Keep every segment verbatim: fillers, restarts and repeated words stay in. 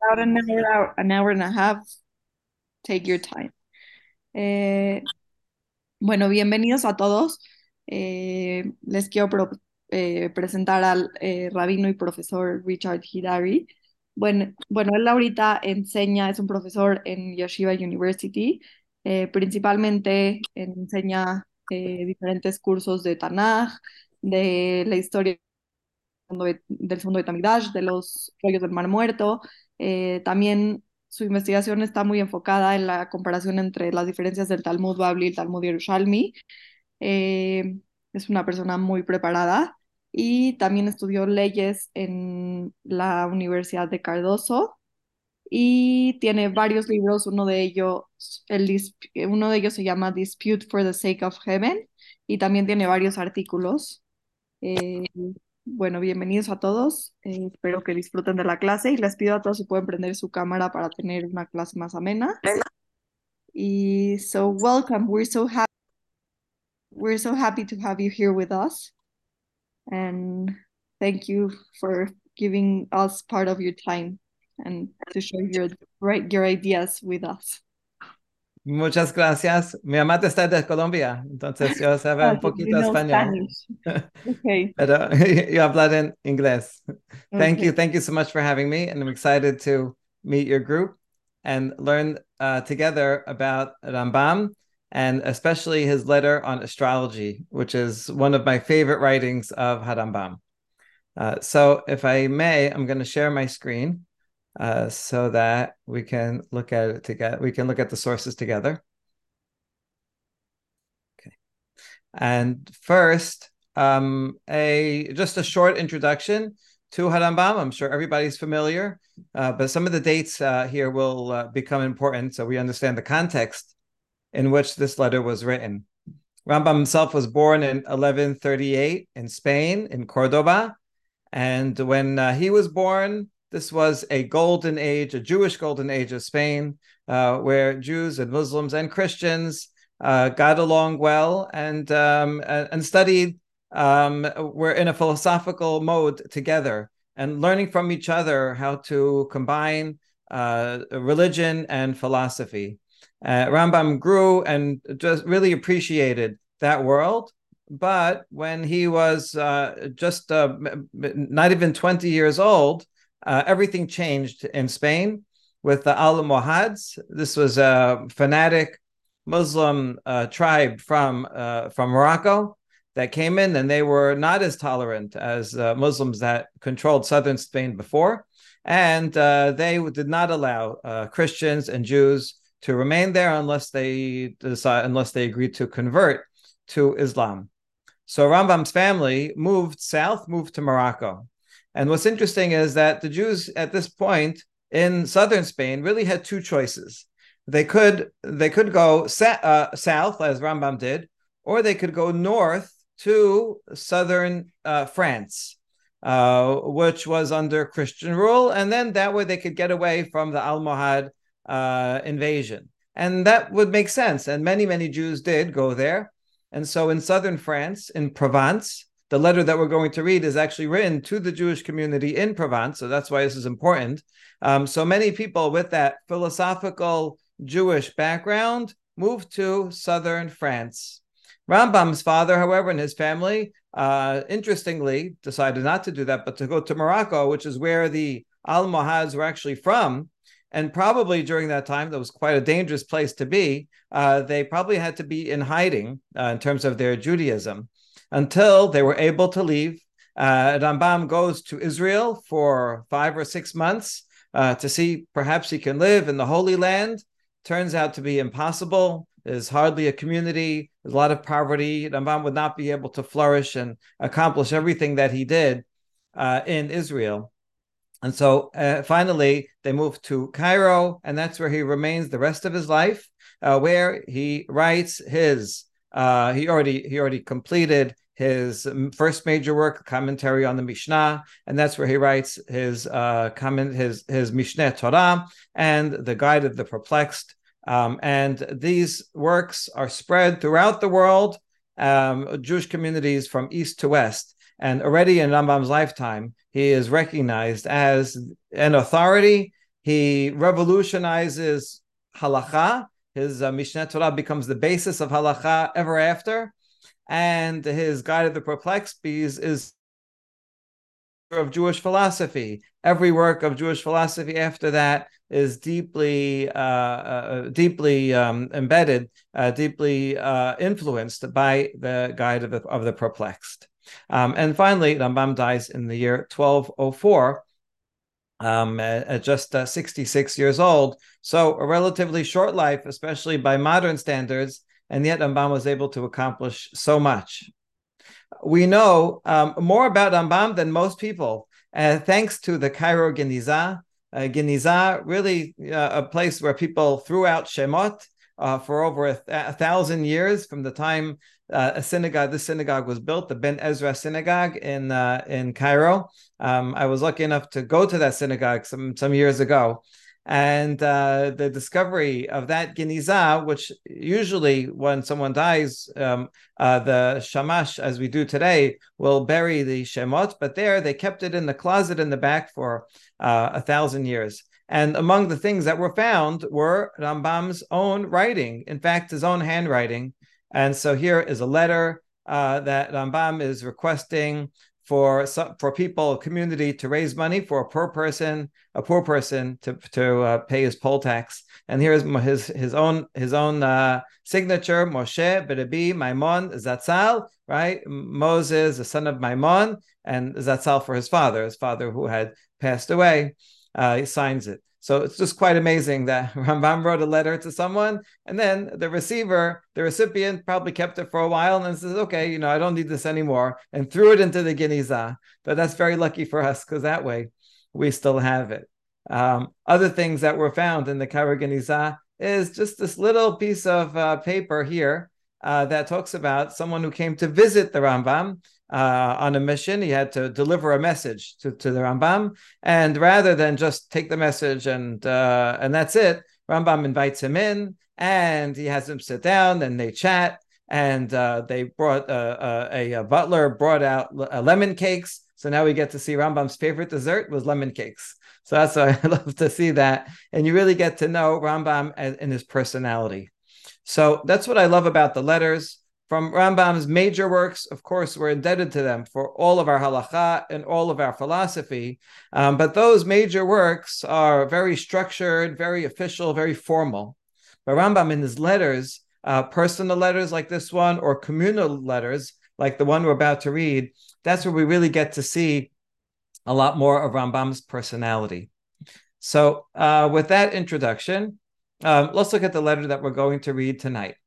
About an hour, an hour and a half. Take your time. Eh, bueno, bienvenidos a todos. Eh, les quiero pro- eh, presentar al eh, rabino y profesor Richard Hidari. Bueno, bueno, él ahorita enseña, es un profesor en Yeshiva University. Eh, principalmente enseña eh, diferentes cursos de Tanaj, de la historia segundo de- del segundo de Tamigdash, de los rollos del Mar Muerto. Eh, también su investigación está muy enfocada en la comparación entre las diferencias del Talmud Babli y el Talmud Yerushalmi. Eh, es una persona muy preparada y también estudió leyes en la Universidad de Cardoso y tiene varios libros. Uno de ellos, el, dis- uno de ellos se llama Dispute for the Sake of Heaven y también tiene varios artículos. Eh, bueno, bienvenidos a todos. Eh, espero que disfruten de la clase y les pido a todos si pueden prender su cámara para tener una clase más amena. Y so welcome. We're so happy. We're so happy to have you here with us, and thank you for giving us part of your time and to share your right your ideas with us. Muchas gracias. Mi amante está de Colombia, entonces yo sé Ah, un so you poquito know español, Spanish. Okay. pero yo hablar en inglés. Thank Okay. you. Thank you so much for having me. And I'm excited to meet your group and learn uh, together about Rambam and especially his letter on astrology, which is one of my favorite writings of Harambam. Uh, so if I may, I'm going to share my screen uh, so that we can look at it together. We can look at the sources together. And first, um, a just a short introduction to Harambam. I'm sure everybody's familiar, uh, but some of the dates uh, here will uh, become important so we understand the context in which this letter was written. Rambam himself was born in eleven thirty-eight in Spain, in Cordoba. And when uh, he was born, this was a golden age, a Jewish golden age of Spain, uh, where Jews and Muslims and Christians uh, got along well and um, and studied. Um, were in a philosophical mode together and learning from each other how to combine uh, religion and philosophy. Uh, Rambam grew and just really appreciated that world, but when he was uh, just uh, not even twenty years old, uh, everything changed in Spain with the Almohads. This was a fanatic Muslim uh, tribe from uh, from Morocco that came in, and they were not as tolerant as uh, Muslims that controlled southern Spain before, and uh, they did not allow uh, Christians and Jews to remain there unless they decide, unless they agreed to convert to Islam. So Rambam's family moved south, moved to Morocco. And what's interesting is that the Jews at this point in southern Spain really had two choices. They could they could go sa- uh, south as Rambam did, or they could go north to southern uh, France, uh, which was under Christian rule, and then that way they could get away from the Almohad uh, invasion, and that would make sense. And many many Jews did go there, and so in southern France, in Provence, the letter that we're going to read is actually written to the Jewish community in Provence. So that's why this is important. Um, so many people with that philosophical Jewish background moved to southern France. Rambam's father, however, and his family, uh, interestingly, decided not to do that, but to go to Morocco, which is where the Almohads were actually from. And probably during that time, that was quite a dangerous place to be. Uh, they probably had to be in hiding uh, in terms of their Judaism until they were able to leave. Uh, Rambam goes to Israel for five or six months uh, to see perhaps he can live in the Holy Land. Turns out to be impossible. There's hardly a community. There's a lot of poverty. Rambam would not be able to flourish and accomplish everything that he did uh, in Israel. And so uh, finally, they moved to Cairo, and that's where he remains the rest of his life, uh, where he writes his. Uh, he already he already completed his first major work, commentary on the Mishnah, and that's where he writes his uh, comment his his Mishneh Torah and the Guide of the Perplexed. Um, and these works are spread throughout the world, um, Jewish communities from east to west. And already in Rambam's lifetime, he is recognized as an authority. He revolutionizes halacha. His uh, Mishneh Torah becomes the basis of halacha ever after. And his Guide of the Perplexed is, is of Jewish philosophy. Every work of Jewish philosophy after that is deeply, uh, uh, deeply um, embedded, uh, deeply uh, influenced by the Guide of the, of the Perplexed. Um, and finally, Rambam dies in the year twelve oh four, um, at, at just uh, sixty-six years old. So a relatively short life, especially by modern standards, and yet Rambam was able to accomplish so much. We know um, more about Rambam than most people, uh, thanks to the Cairo Geniza. Uh, Geniza, really uh, a place where people threw out Shemot uh, for over a, th- a thousand years from the time uh, a synagogue, this synagogue was built, the Ben Ezra synagogue in uh, in Cairo. Um, I was lucky enough to go to that synagogue some some years ago. And uh, the discovery of that Geniza, which usually when someone dies, um, uh, the shamash, as we do today, will bury the shemot, but there they kept it in the closet in the back for uh, a thousand years. And among the things that were found were Rambam's own writing, in fact, his own handwriting. And so here is a letter uh, that Rambam is requesting for for people, community, to raise money for a poor person, a poor person to to uh, pay his poll tax. And here's his his own his own uh, signature: Moshe B'Rabbi Maimon Zatzal. Right, Moses, the son of Maimon, and Zatzal for his father, his father who had passed away. Uh, he signs it. So it's just quite amazing that Rambam wrote a letter to someone, and then the receiver, the recipient, probably kept it for a while and then says, okay, you know, I don't need this anymore, and threw it into the Geniza. But that's very lucky for us, because that way we still have it. Um, other things that were found in the Cairo Geniza is just this little piece of uh, paper here uh, that talks about someone who came to visit the Rambam Uh, on a mission. He had to deliver a message to, to the Rambam, and rather than just take the message and uh, and that's it, Rambam invites him in and he has him sit down and they chat. And uh, they brought uh, a, a butler brought out uh, lemon cakes. So now we get to see Rambam's favorite dessert was lemon cakes. So that's why I love to see that, and you really get to know Rambam and his personality. So that's what I love about the letters. From Rambam's major works, of course, we're indebted to them for all of our halacha and all of our philosophy. Um, but those major works are very structured, very official, very formal. But Rambam, in his letters, uh, personal letters like this one, or communal letters like the one we're about to read, that's where we really get to see a lot more of Rambam's personality. So uh, with that introduction, um, let's look at the letter that we're going to read tonight.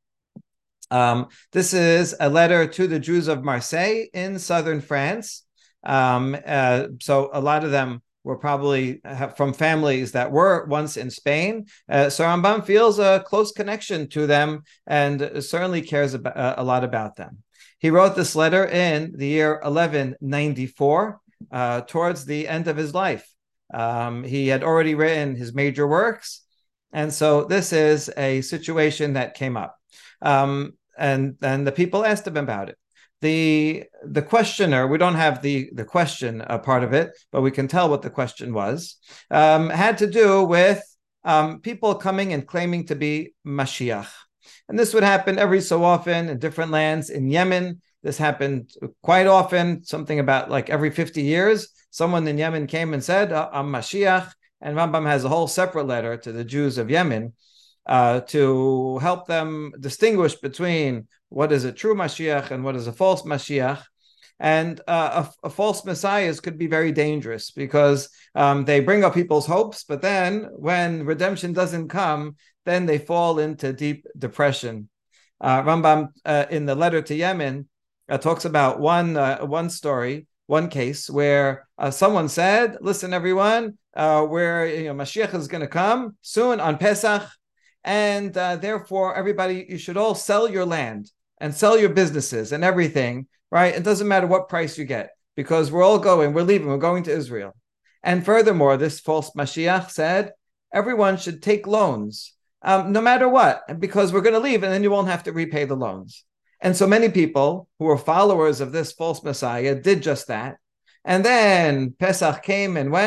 Um, this is a letter to the Jews of Marseille in southern France. Um, uh, so a lot of them were probably from families that were once in Spain. Uh, so Rambam feels a close connection to them and certainly cares about, uh, a lot about them. He wrote this letter in the year eleven ninety-four, uh, towards the end of his life. Um, he had already written his major works. And so this is a situation that came up. Um, and and the people asked him about it. The the questioner, we don't have the, the question uh, part of it, but we can tell what the question was, um, had to do with um, people coming and claiming to be Mashiach. And this would happen every so often in different lands. In Yemen, this happened quite often, something about like every fifty years. Someone in Yemen came and said, I'm Mashiach. And Rambam has a whole separate letter to the Jews of Yemen uh, to help them distinguish between what is a true Mashiach and what is a false Mashiach. And uh, a, a false messiahs could be very dangerous because um, they bring up people's hopes, but then when redemption doesn't come, then they fall into deep depression. Uh, Rambam, uh, in the letter to Yemen, uh, talks about one uh, one story, one case where uh, someone said, "Listen, everyone, uh, where you know Mashiach is going to come soon on Pesach, and uh, therefore everybody, you should all sell your land and sell your businesses and everything." Right? It doesn't matter what price you get because we're all going, we're leaving, we're going to Israel. And furthermore, this false Mashiach said, everyone should take loans, um, no matter what, because we're going to leave and then you won't have to repay the loans. And so many people who were followers of this false Messiah did just that. And then Pesach came and went,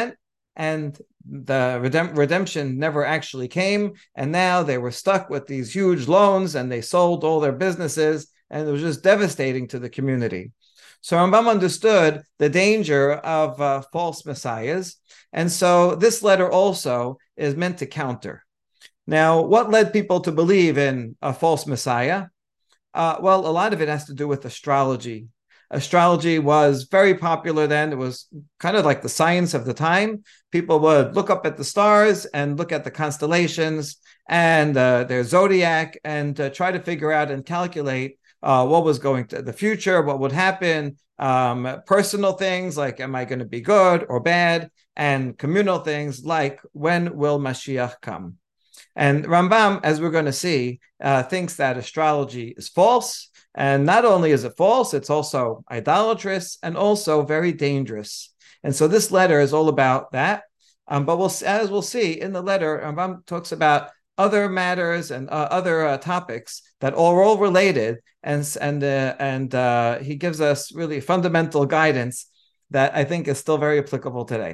and the redemp- redemption never actually came. And now they were stuck with these huge loans, and they sold all their businesses, and it was just devastating to the community. So Rambam understood the danger of uh, false messiahs. And so this letter also is meant to counter. Now, what led people to believe in a false messiah? Uh, well, a lot of it has to do with astrology. Astrology was very popular then. It was kind of like the science of the time. People would look up at the stars and look at the constellations and uh, their zodiac and uh, try to figure out and calculate uh, what was going to the future, what would happen, um, personal things like, am I going to be good or bad? And communal things like, when will Mashiach come? And Rambam, as we're going to see, uh, thinks that astrology is false. And not only is it false, it's also idolatrous and also very dangerous. And so this letter is all about that. Um, but we'll, as we'll see in the letter, Rambam talks about other matters and uh, other uh, topics that are all related. And, and, uh, and uh, he gives us really fundamental guidance that I think is still very applicable today.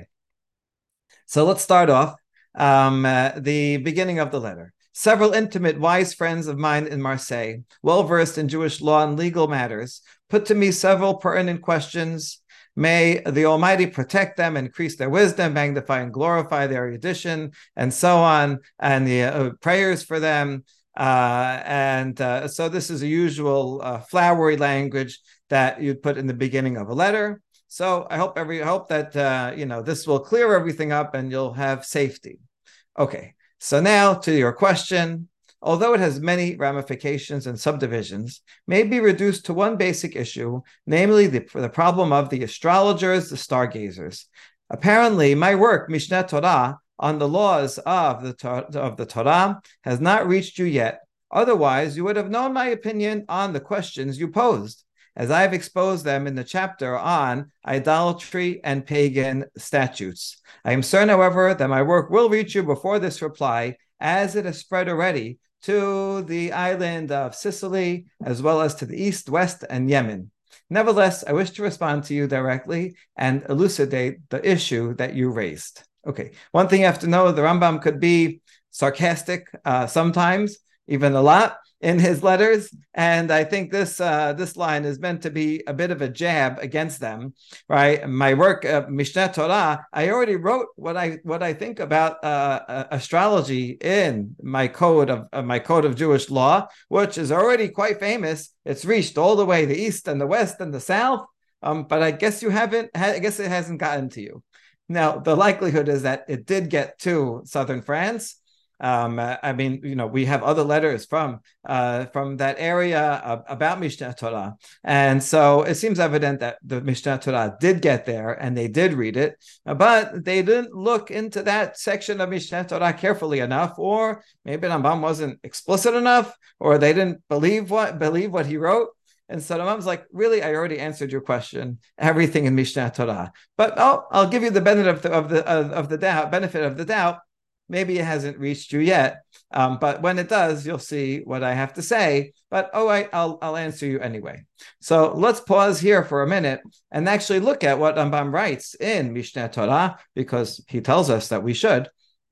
So let's start off um, uh, the beginning of the letter. Several intimate, wise friends of mine in Marseille, well versed in Jewish law and legal matters, put to me several pertinent questions. May the Almighty protect them, increase their wisdom, magnify and glorify their erudition, and so on, and the uh, prayers for them. Uh, and uh, so this is a usual uh, flowery language that you'd put in the beginning of a letter. So I hope every hope that uh, you know this will clear everything up and you'll have safety. Okay, so now to your question. Although it has many ramifications and subdivisions, may be reduced to one basic issue, namely the, the problem of the astrologers, the stargazers. Apparently, my work, Mishneh Torah, on the laws of the, of the Torah has not reached you yet. Otherwise, you would have known my opinion on the questions you posed, as I've exposed them in the chapter on idolatry and pagan statutes. I am certain, however, that my work will reach you before this reply, as it has spread already to the island of Sicily, as well as to the east, west, and Yemen. Nevertheless, I wish to respond to you directly and elucidate the issue that you raised. Okay, one thing you have to know, the Rambam could be sarcastic uh, sometimes, even a lot, in his letters, and I think this uh, this line is meant to be a bit of a jab against them, right? My work, uh, Mishneh Torah, I already wrote what I what I think about uh, uh, astrology in my code of uh, my code of Jewish law, which is already quite famous. It's reached all the way the east and the west and the south, um, but I guess you haven't. I guess it hasn't gotten to you. Now, the likelihood is that it did get to southern France. Um, I mean, you know, we have other letters from uh, from that area uh, about Mishneh Torah, and so it seems evident that the Mishneh Torah did get there and they did read it, but they didn't look into that section of Mishneh Torah carefully enough, or maybe Rambam wasn't explicit enough, or they didn't believe what believe what he wrote. And so Rambam's like, really, I already answered your question, everything in Mishneh Torah, but oh, I'll give you the benefit of the of the, of, of the doubt, benefit of the doubt. Maybe it hasn't reached you yet, um, but when it does, you'll see what I have to say. But oh, I, I'll I'll answer you anyway. So let's pause here for a minute and actually look at what Rambam writes in Mishneh Torah, because he tells us that we should.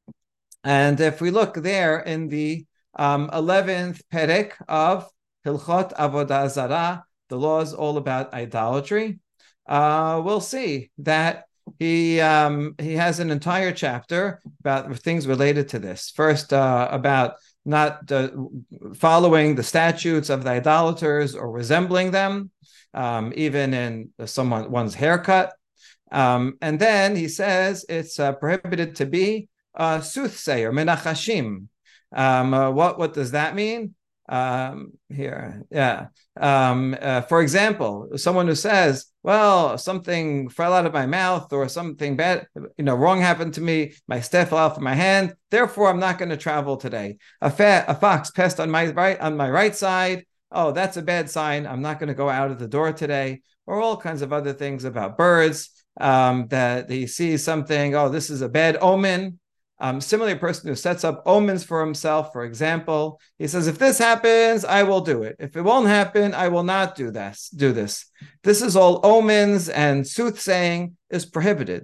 And if we look there in the um, eleventh perek of Hilchot Avodah Zarah, the laws all about idolatry, uh, we'll see that he um, he has an entire chapter about things related to this. First, uh, about not uh, following the statutes of the idolaters or resembling them, um, even in someone one's haircut. Um, and then he says it's uh, prohibited to be a soothsayer, menachashim. Um, uh, what what does that mean? Um, here, yeah. Um, uh, for example, someone who says, well, something fell out of my mouth or something bad, you know, wrong happened to me. My staff fell out of my hand. Therefore, I'm not going to travel today. A, fa- a fox passed on my right on my right side. Oh, that's a bad sign. I'm not going to go out of the door today. Or all kinds of other things about birds, um, that he sees something. Oh, this is a bad omen. Um, similarly, a person who sets up omens for himself, for example, he says, if this happens, I will do it. If it won't happen, I will not do this. Do this. This is all omens, and soothsaying is prohibited.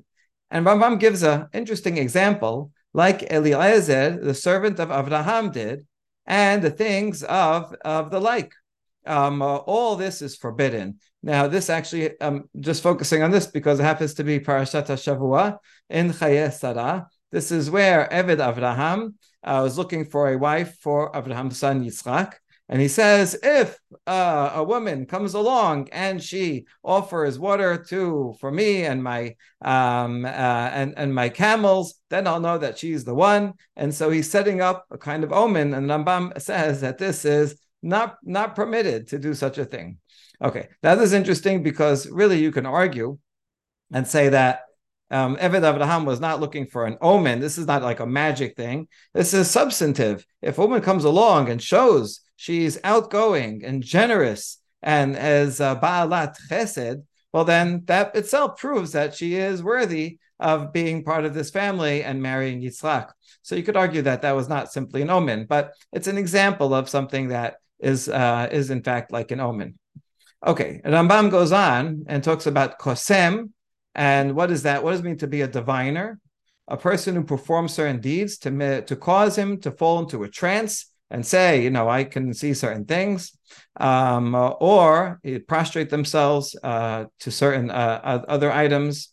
And Rambam gives an interesting example, like Eliezer, the servant of Avraham, did, and the things of, of the like. Um, uh, all this is forbidden. Now, this actually, um, just focusing on this because it happens to be Parashat HaShavua in Chayei Sarah. This is where Eved Avraham uh, was looking for a wife for Avraham's son Yitzchak. And he says, if uh, a woman comes along and she offers water to for me and my um, uh, and and my camels, then I'll know that she's the one. And so he's setting up a kind of omen. And Rambam says that this is not not permitted to do such a thing. Okay, that is interesting because really you can argue and say that um, Eved Avraham was not looking for an omen. This is not like a magic thing. This is substantive. If a woman comes along and shows she's outgoing and generous and as uh, Ba'alat Chesed, well, then that itself proves that she is worthy of being part of this family and marrying Yitzchak. So you could argue that that was not simply an omen, but it's an example of something that is uh, is in fact like an omen. Okay, Rambam goes on and talks about kosem, and what is that? What does it mean to be a diviner? A person who performs certain deeds to, to cause him to fall into a trance and say, you know, I can see certain things, um, or prostrate themselves uh, to certain uh, other items.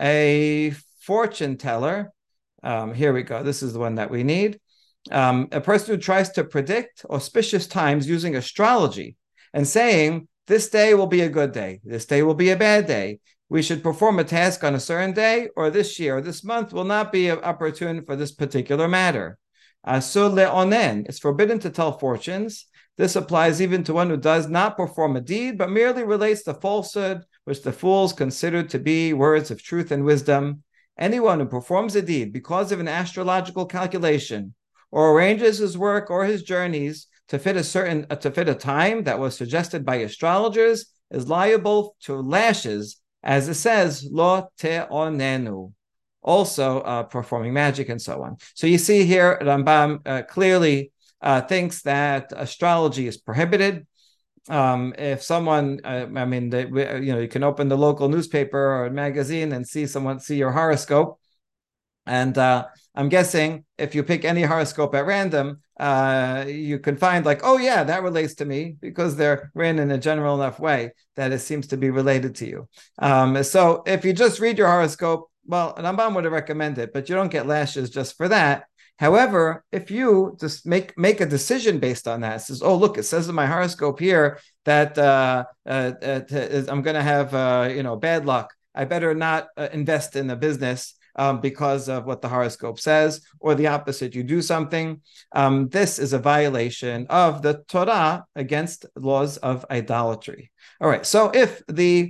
A fortune teller, um, here we go, this is the one that we need. Um, a person who tries to predict auspicious times using astrology and saying, this day will be a good day, this day will be a bad day, we should perform a task on a certain day, or this year, or this month will not be opportune for this particular matter. Asur le'onen, it's forbidden to tell fortunes. This applies even to one who does not perform a deed, but merely relates the falsehood, which the fools consider to be words of truth and wisdom. Anyone who performs a deed because of an astrological calculation, or arranges his work or his journeys to fit a certain uh, to fit a time that was suggested by astrologers, is liable to lashes, as it says, lo te'onenu, also uh, performing magic and so on. So you see here, Rambam uh, clearly uh, thinks that astrology is prohibited. Um, if someone, uh, I mean, they, you know, you can open the local newspaper or magazine and see someone see your horoscope, and uh, I'm guessing if you pick any horoscope at random, uh, you can find like, oh yeah, that relates to me, because they're written in a general enough way that it seems to be related to you. Um, so if you just read your horoscope, well, Rambam would have recommended it, but you don't get lashes just for that. However, if you just make make a decision based on that, it says, oh, look, it says in my horoscope here that uh, uh, uh, I'm going to have uh, you know bad luck. I better not uh, invest in the business Um, because of what the horoscope says, or the opposite, you do something. Um, this is a violation of the Torah against laws of idolatry. All right, so if the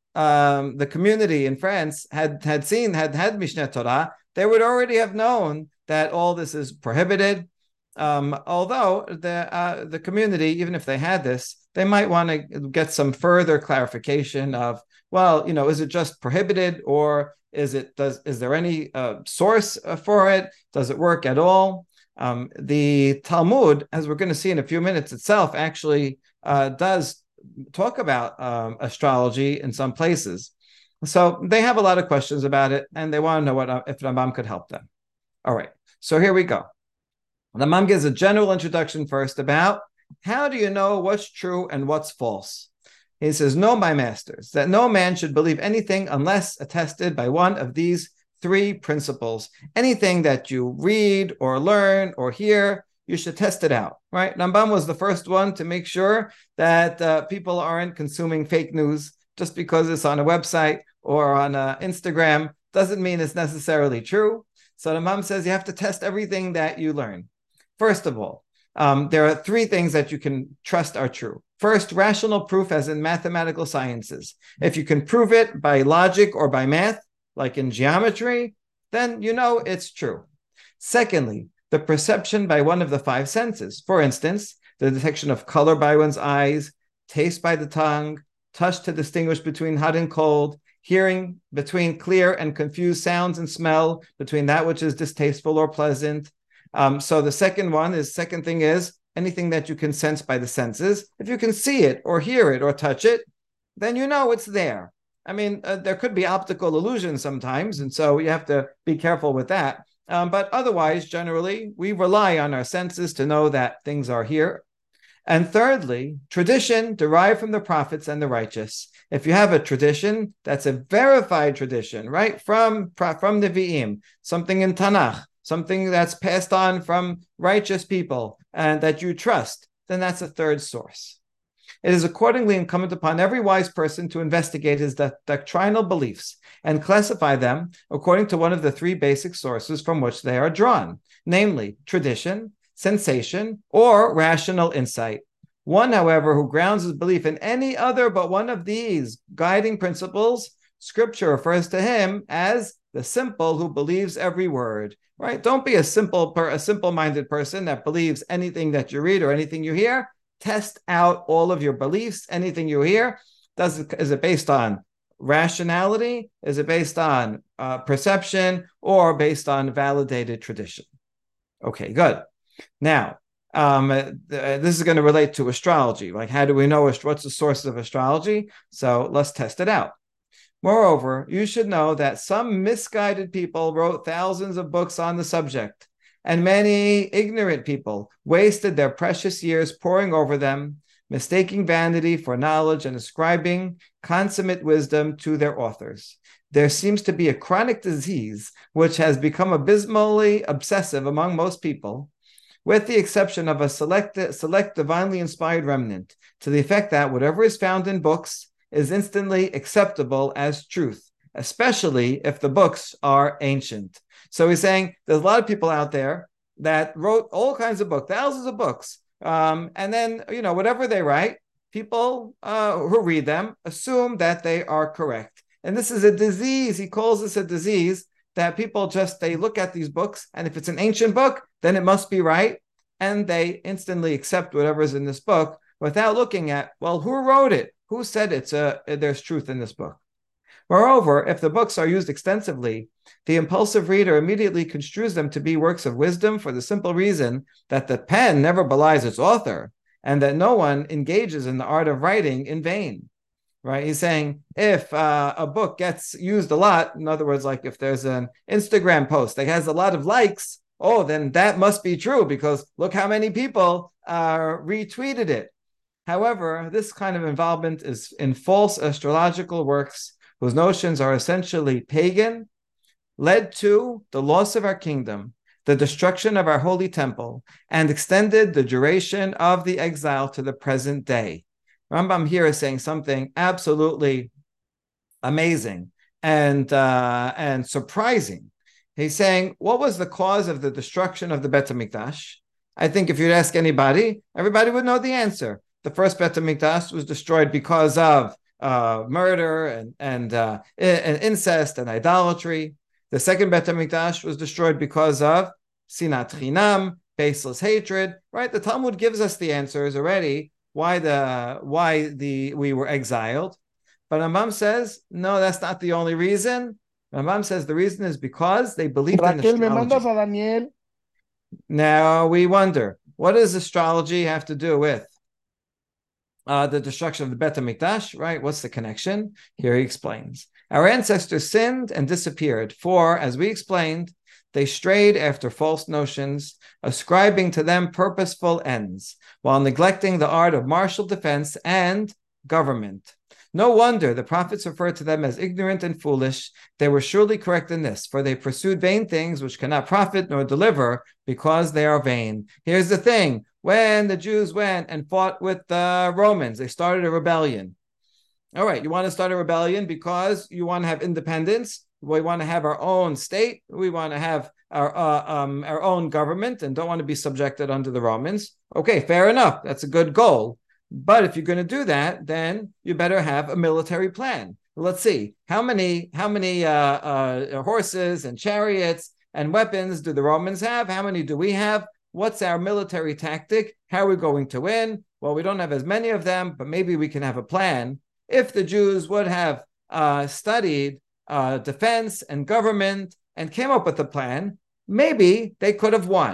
um, the community in France had had seen had had Mishneh Torah, they would already have known that all this is prohibited. Um, although the uh, the community, even if they had this, they might want to get some further clarification of, well, you know, is it just prohibited, or is it does is there any uh, source for it? Does it work at all? Um, the Talmud, as we're going to see in a few minutes itself, actually uh, does talk about um, astrology in some places. So they have a lot of questions about it, and they want to know what if Rambam could help them. All right, so here we go. Rambam gives a general introduction first about how do you know what's true and what's false. He says, know, my masters, that no man should believe anything unless attested by one of these three principles. Anything that you read or learn or hear, you should test it out, right? Rambam was the first one to make sure that uh, people aren't consuming fake news just because it's on a website or on uh, Instagram. Doesn't mean it's necessarily true. So Rambam says you have to test everything that you learn. First of all, um, there are three things that you can trust are true. First, rational proof, as in mathematical sciences. If you can prove it by logic or by math, like in geometry, then you know it's true. Secondly, the perception by one of the five senses. For instance, the detection of color by one's eyes, taste by the tongue, touch to distinguish between hot and cold, hearing between clear and confused sounds, and smell between that which is distasteful or pleasant. Um, so the second one is, second thing is, anything that you can sense by the senses. If you can see it or hear it or touch it, then you know it's there. I mean, uh, there could be optical illusions sometimes, and so you have to be careful with that. Um, but otherwise, generally, we rely on our senses to know that things are here. And thirdly, tradition derived from the prophets and the righteous. If you have a tradition, that's a verified tradition, right? From, from the Nevi'im, something in Tanakh, something that's passed on from righteous people and that you trust, then that's a third source. It is accordingly incumbent upon every wise person to investigate his doctrinal beliefs and classify them according to one of the three basic sources from which they are drawn, namely tradition, sensation, or rational insight. One, however, who grounds his belief in any other but one of these guiding principles, Scripture refers to him as the simple who believes every word. Right? Don't be a simple, a simple-minded person that believes anything that you read or anything you hear. Test out all of your beliefs. Anything you hear, does it, is it based on rationality? Is it based on uh, perception, or based on validated tradition? Okay, good. Now, um, this is going to relate to astrology. Like, how do we know what's the source of astrology? So let's test it out. Moreover, you should know that some misguided people wrote thousands of books on the subject, and many ignorant people wasted their precious years poring over them, mistaking vanity for knowledge and ascribing consummate wisdom to their authors. There seems to be a chronic disease which has become abysmally obsessive among most people, with the exception of a select, select divinely inspired remnant, to the effect that whatever is found in books is instantly acceptable as truth, especially if the books are ancient. So he's saying there's a lot of people out there that wrote all kinds of books, thousands of books, um, and then, you know, whatever they write, people uh, who read them assume that they are correct. And this is a disease. He calls this a disease that people just, they look at these books, and if it's an ancient book, then it must be right, and they instantly accept whatever is in this book without looking at, well, who wrote it? Who said it's a, there's truth in this book? Moreover, if the books are used extensively, the impulsive reader immediately construes them to be works of wisdom for the simple reason that the pen never belies its author, and that no one engages in the art of writing in vain. Right? He's saying if uh, a book gets used a lot, in other words, like if there's an Instagram post that has a lot of likes, oh, then that must be true because look how many people uh, retweeted it. However, this kind of involvement is in false astrological works whose notions are essentially pagan, led to the loss of our kingdom, the destruction of our holy temple, and extended the duration of the exile to the present day. Rambam here is saying something absolutely amazing and, uh, and surprising. He's saying, what was the cause of the destruction of the Bet HaMikdash? I think if you'd ask anybody, everybody would know the answer. The first Bet HaMikdash was destroyed because of uh, murder and, and, uh, and incest and idolatry. The second Bet HaMikdash was destroyed because of sinat chinam, baseless hatred, right? The Talmud gives us the answers already, why the why the we were exiled. But Rambam says, no, that's not the only reason. Rambam says the reason is because they believed Raquel, in astrology. ¿Me mandas a Daniel? Now we wonder, what does astrology have to do with uh, the destruction of the Bet HaMikdash, right? What's the connection? Here he explains. Our ancestors sinned and disappeared, for, as we explained, they strayed after false notions, ascribing to them purposeful ends, while neglecting the art of martial defense and government. No wonder the prophets referred to them as ignorant and foolish. They were surely correct in this, for they pursued vain things which cannot profit nor deliver because they are vain. Here's the thing. When the Jews went and fought with the Romans, they started a rebellion. All right, you want to start a rebellion because you want to have independence. We want to have our own state. We want to have our uh, um, our own government and don't want to be subjected under the Romans. Okay, fair enough. That's a good goal. But if you're going to do that, then you better have a military plan. Let's see. How many, how many uh, uh, horses and chariots and weapons do the Romans have? How many do we have? What's our military tactic? How are we going to win? Well, we don't have as many of them, but maybe we can have a plan. If the Jews would have uh, studied uh, defense and government and came up with a plan, maybe they could have won.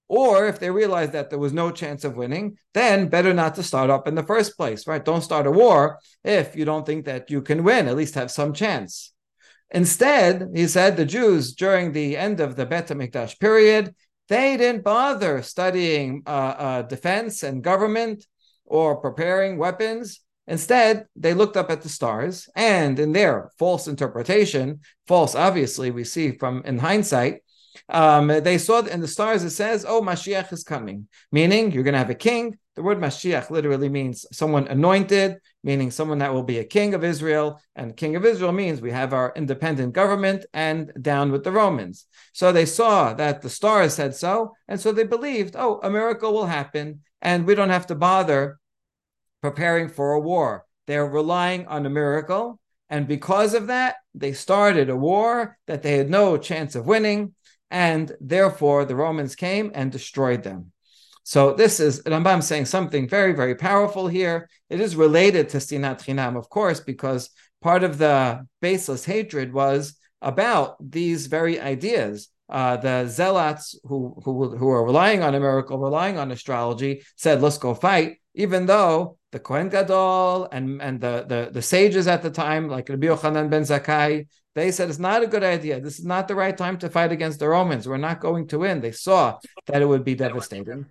Or if they realize that there was no chance of winning, then better not to start up in the first place, right? Don't start a war if you don't think that you can win, at least have some chance. Instead, he said the Jews during the end of the Bet HaMikdash period, they didn't bother studying uh, uh, defense and government or preparing weapons. Instead, they looked up at the stars, and in their false interpretation, false obviously we see from in hindsight, um, they saw in the stars it says, oh, Mashiach is coming, meaning you're going to have a king. The word Mashiach literally means someone anointed, meaning someone that will be a king of Israel. And king of Israel means we have our independent government and down with the Romans. So they saw that the stars said so, and so they believed, oh, a miracle will happen, and we don't have to bother preparing for a war. They're relying on a miracle, and because of that, they started a war that they had no chance of winning, and therefore the Romans came and destroyed them. So this is Rambam saying something very, very powerful here. It is related to Sinat Chinam, of course, because part of the baseless hatred was about these very ideas. Uh, the zealots who, who, who are relying on a miracle, relying on astrology, said, let's go fight, even though the Kohen Gadol and, and the, the, the sages at the time, like Rabbi Yochanan ben Zakkai, they said it's not a good idea. This is not the right time to fight against the Romans. We're not going to win. They saw that it would be devastating.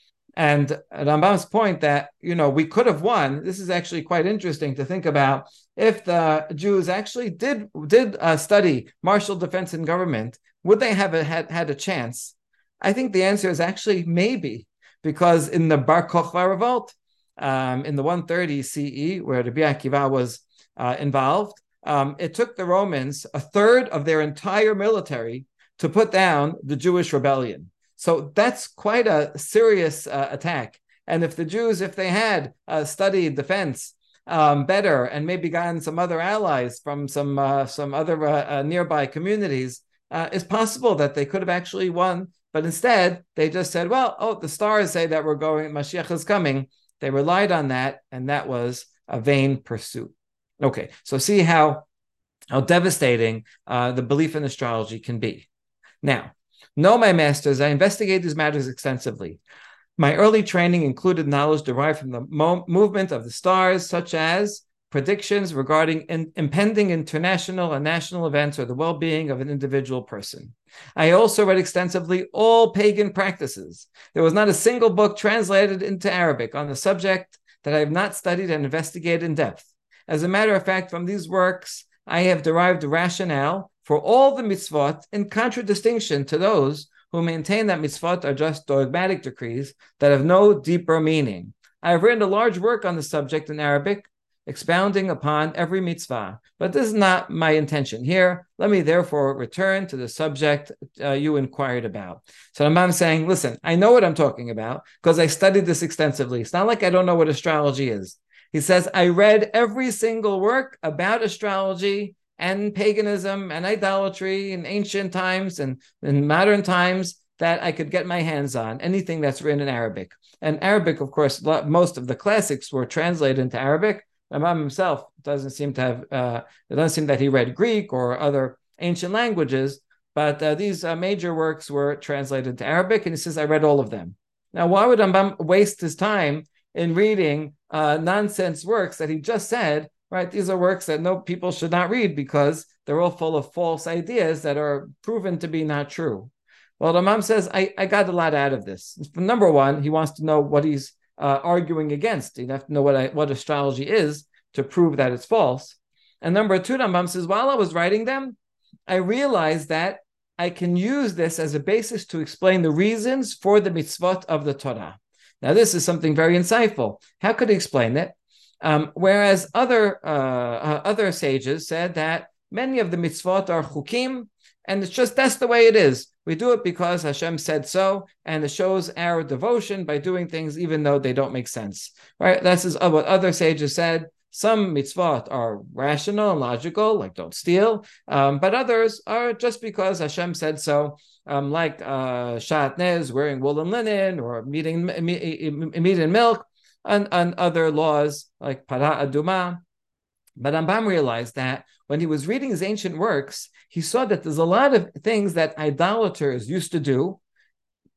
And Rambam's point that, you know, we could have won. This is actually quite interesting to think about. If the Jews actually did did uh, study martial defense and government, would they have a, had, had a chance? I think the answer is actually maybe, because in the Bar Kokhba revolt, um, in the one thirty C E, where Rabbi Akiva was uh, involved, um, it took the Romans a third of their entire military to put down the Jewish rebellion. So that's quite a serious uh, attack. And if the Jews, if they had uh, studied defense um, better and maybe gotten some other allies from some uh, some other uh, uh, nearby communities, uh, it's possible that they could have actually won. But instead, they just said, well, oh, the stars say that we're going, Mashiach is coming. They relied on that, and that was a vain pursuit. Okay, so see how, how devastating uh, the belief in astrology can be. Now, no, my masters, I investigate these matters extensively. My early training included knowledge derived from the mo- movement of the stars, such as predictions regarding in- impending international and national events or the well-being of an individual person. I also read extensively all pagan practices. There was not a single book translated into Arabic on the subject that I have not studied and investigated in depth. As a matter of fact, from these works, I have derived a rationale for all the mitzvot in contradistinction to those who maintain that mitzvot are just dogmatic decrees that have no deeper meaning. I have written a large work on the subject in Arabic, expounding upon every mitzvah, but this is not my intention here. Let me therefore return to the subject uh, you inquired about. So I'm saying, listen, I know what I'm talking about because I studied this extensively. It's not like I don't know what astrology is. He says, I read every single work about astrology and paganism and idolatry in ancient times and in modern times that I could get my hands on, anything that's written in Arabic. And Arabic, of course, most of the classics were translated into Arabic. Rambam himself doesn't seem to have, uh, it doesn't seem that he read Greek or other ancient languages, but uh, these uh, major works were translated into Arabic, and he says, I read all of them. Now, why would Rambam waste his time in reading uh, nonsense works that he just said, right? These are works that no people should not read because they're all full of false ideas that are proven to be not true. Well, the Rambam says, I, I got a lot out of this. Number one, he wants to know what he's uh, arguing against. He'd have to know what, I, what astrology is to prove that it's false. And number two, the Rambam says, while I was writing them, I realized that I can use this as a basis to explain the reasons for the mitzvot of the Torah. Now, this is something very insightful. How could he explain it? Um, whereas other uh, uh, other sages said that many of the mitzvot are chukim, and it's just that's the way it is. We do it because Hashem said so, and it shows our devotion by doing things even though they don't make sense. Right? This is what other sages said. Some mitzvot are rational and logical, like don't steal, um, but others are just because Hashem said so, um, like uh, shatnez, wearing wool and linen, or meeting meat and milk, and, and other laws like para aduma. But Rambam realized that when he was reading his ancient works, he saw that there's a lot of things that idolaters used to do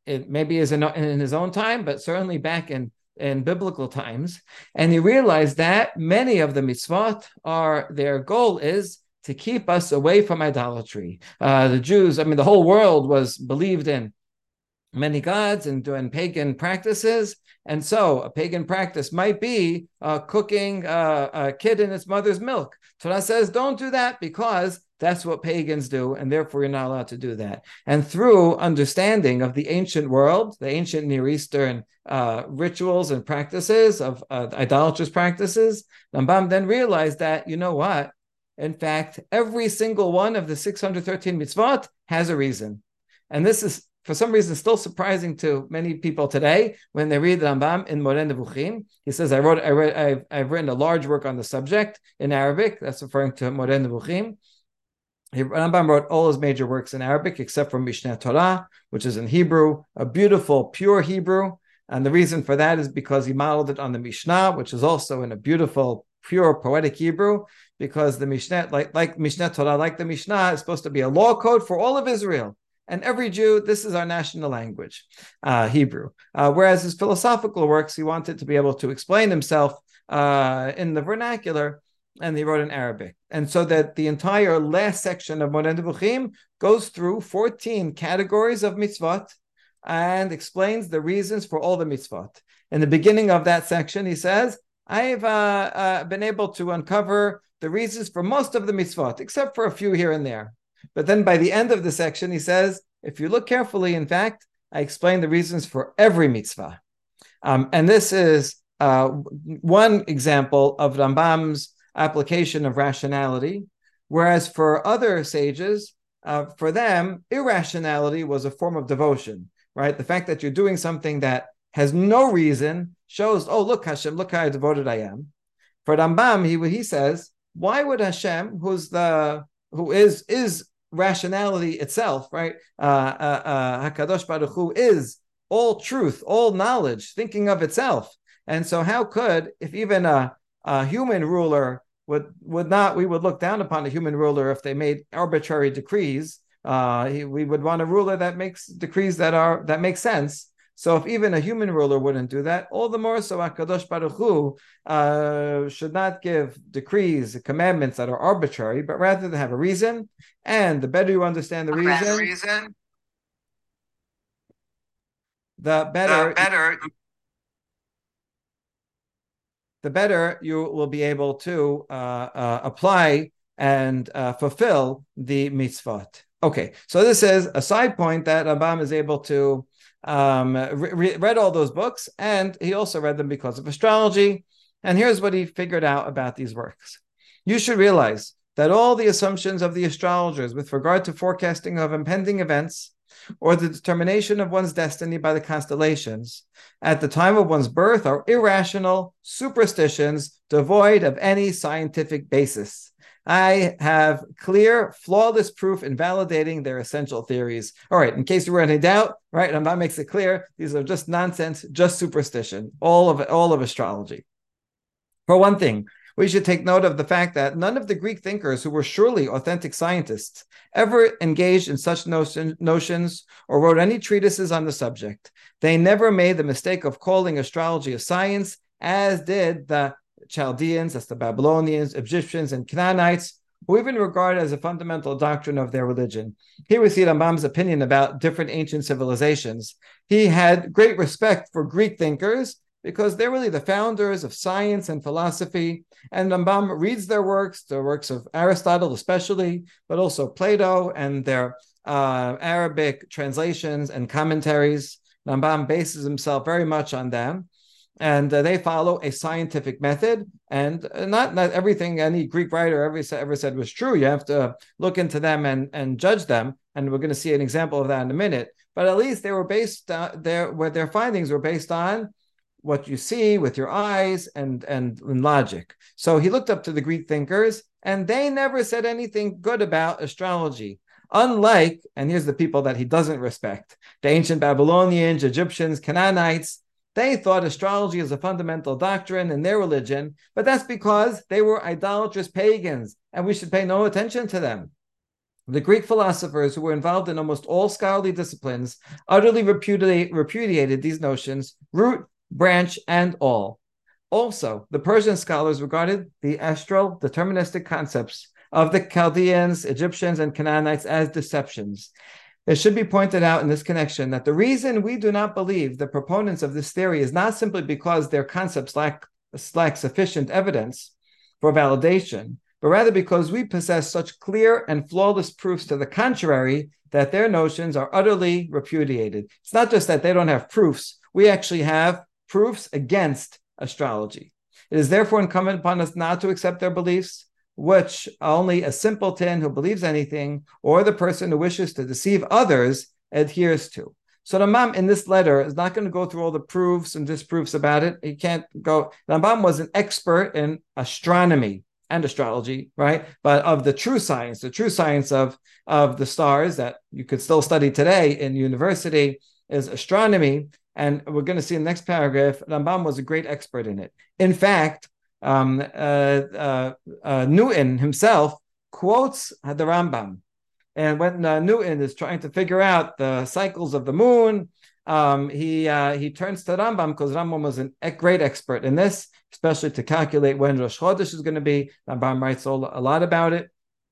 it maybe is in, in his own time, but certainly back in, in biblical times. And he realized that many of the mitzvot are, their goal is to keep us away from idolatry. Uh, the Jews, I mean, the whole world was believed in many gods and doing pagan practices. And so a pagan practice might be uh, cooking uh, a kid in its mother's milk. Torah says, don't do that because that's what pagans do, and therefore you're not allowed to do that. And through understanding of the ancient world, the ancient Near Eastern uh, rituals and practices of uh, idolatrous practices, Rambam then realized that, you know what? In fact, every single one of the six hundred thirteen mitzvot has a reason. And this is, for some reason, still surprising to many people today when they read Rambam in Moreh Nevuchim. He says, I wrote, I read, I've, I've written a large work on the subject in Arabic. That's referring to Moreh Nevuchim. Rambam wrote all his major works in Arabic, except for Mishneh Torah, which is in Hebrew, a beautiful, pure Hebrew. And the reason for that is because he modeled it on the Mishnah, which is also in a beautiful, pure, poetic Hebrew, because the Mishneh, like, like Mishneh Torah, like the Mishnah, is supposed to be a law code for all of Israel. And every Jew, this is our national language, uh, Hebrew. Uh, whereas his philosophical works, he wanted to be able to explain himself uh, in the vernacular, and he wrote in Arabic. And so that the entire last section of Moreh Nevuchim goes through fourteen categories of mitzvot and explains the reasons for all the mitzvot. In the beginning of that section, he says, I've uh, uh, been able to uncover the reasons for most of the mitzvot, except for a few here and there. But then by the end of the section, he says, if you look carefully, in fact, I explain the reasons for every mitzvah. Um, and this is uh, one example of Rambam's application of rationality, whereas for other sages, uh, for them, irrationality was a form of devotion, right? The fact that you're doing something that has no reason shows, oh, look, Hashem, look how devoted I am. For Rambam, he, he says, why would Hashem, who's the, who is, is rationality itself, right? Uh, uh, uh, HaKadosh Baruch Hu is all truth, all knowledge, thinking of itself. And so how could, if even a, a human ruler would would not, we would look down upon a human ruler if they made arbitrary decrees. Uh, he, we would want a ruler that makes decrees that are that make sense. So if even a human ruler wouldn't do that, all the more so HaKadosh Baruch Hu uh, should not give decrees, commandments that are arbitrary, but rather to have a reason. And the better you understand the reason, reason the better, the better the better you will be able to uh, uh, apply and uh, fulfill the mitzvot. Okay, so this is a side point that Rambam is able to um, re- read all those books, and he also read them because of astrology. And here's what he figured out about these works. You should realize that all the assumptions of the astrologers with regard to forecasting of impending events or the determination of one's destiny by the constellations at the time of one's birth are irrational superstitions devoid of any scientific basis. I have clear, flawless proof invalidating their essential theories. All right, in case you were in any doubt, right, Rambam makes it clear, these are just nonsense, just superstition, all of all of astrology. For one thing, we should take note of the fact that none of the Greek thinkers who were surely authentic scientists ever engaged in such notion, notions or wrote any treatises on the subject. They never made the mistake of calling astrology a science, as did the Chaldeans, that's the Babylonians, Egyptians, and Canaanites, who even regard it as a fundamental doctrine of their religion. Here we see Rambam's opinion about different ancient civilizations. He had great respect for Greek thinkers, because they're really the founders of science and philosophy. And Rambam reads their works, the works of Aristotle especially, but also Plato and their uh, Arabic translations and commentaries. Rambam bases himself very much on them. And uh, they follow a scientific method. And uh, not, not everything any Greek writer ever, ever said was true. You have to look into them and, and judge them. And we're going to see an example of that in a minute. But at least they were based, uh, their, where their findings were based on what you see with your eyes and, and, and logic. So he looked up to the Greek thinkers, and they never said anything good about astrology. Unlike, and here's the people that he doesn't respect, the ancient Babylonians, Egyptians, Canaanites, they thought astrology is a fundamental doctrine in their religion, but that's because they were idolatrous pagans, and we should pay no attention to them. The Greek philosophers who were involved in almost all scholarly disciplines utterly repudiate, repudiated these notions, root, branch, and all. Also, the Persian scholars regarded the astral deterministic concepts of the Chaldeans, Egyptians, and Canaanites as deceptions. It should be pointed out in this connection that the reason we do not believe the proponents of this theory is not simply because their concepts lack, lack sufficient evidence for validation, but rather because we possess such clear and flawless proofs to the contrary that their notions are utterly repudiated. It's not just that they don't have proofs, we actually have proofs against astrology. It is therefore incumbent upon us not to accept their beliefs, which only a simpleton who believes anything or the person who wishes to deceive others adheres to. So Rambam in this letter is not going to go through all the proofs and disproofs about it. He can't go. Rambam was an expert in astronomy and astrology, right? But of the true science, the true science of, of the stars that you could still study today in university is astronomy. And we're going to see in the next paragraph, Rambam was a great expert in it. In fact, um, uh, uh, uh, Newton himself quotes the Rambam. And when uh, Newton is trying to figure out the cycles of the moon, um, he uh, he turns to Rambam because Rambam was a great expert in this, especially to calculate when Rosh Chodesh is going to be. Rambam writes a lot about it.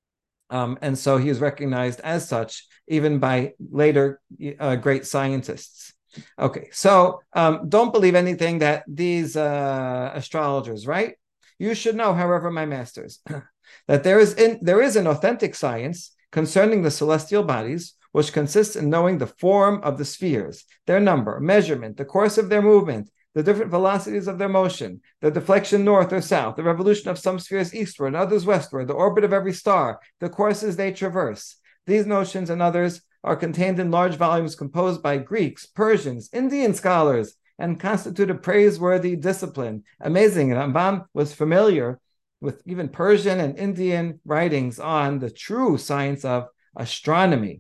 Um, and so he is recognized as such, even by later uh, great scientists. Okay, so um, don't believe anything that these uh, astrologers, right? You should know, however, my masters, that there is in, there is an authentic science concerning the celestial bodies, which consists in knowing the form of the spheres, their number, measurement, the course of their movement, the different velocities of their motion, the deflection north or south, the revolution of some spheres eastward and others westward, the orbit of every star, the courses they traverse. These notions and others are contained in large volumes composed by Greeks, Persians, Indian scholars, and constitute a praiseworthy discipline. Amazing. Rambam was familiar with even Persian and Indian writings on the true science of astronomy.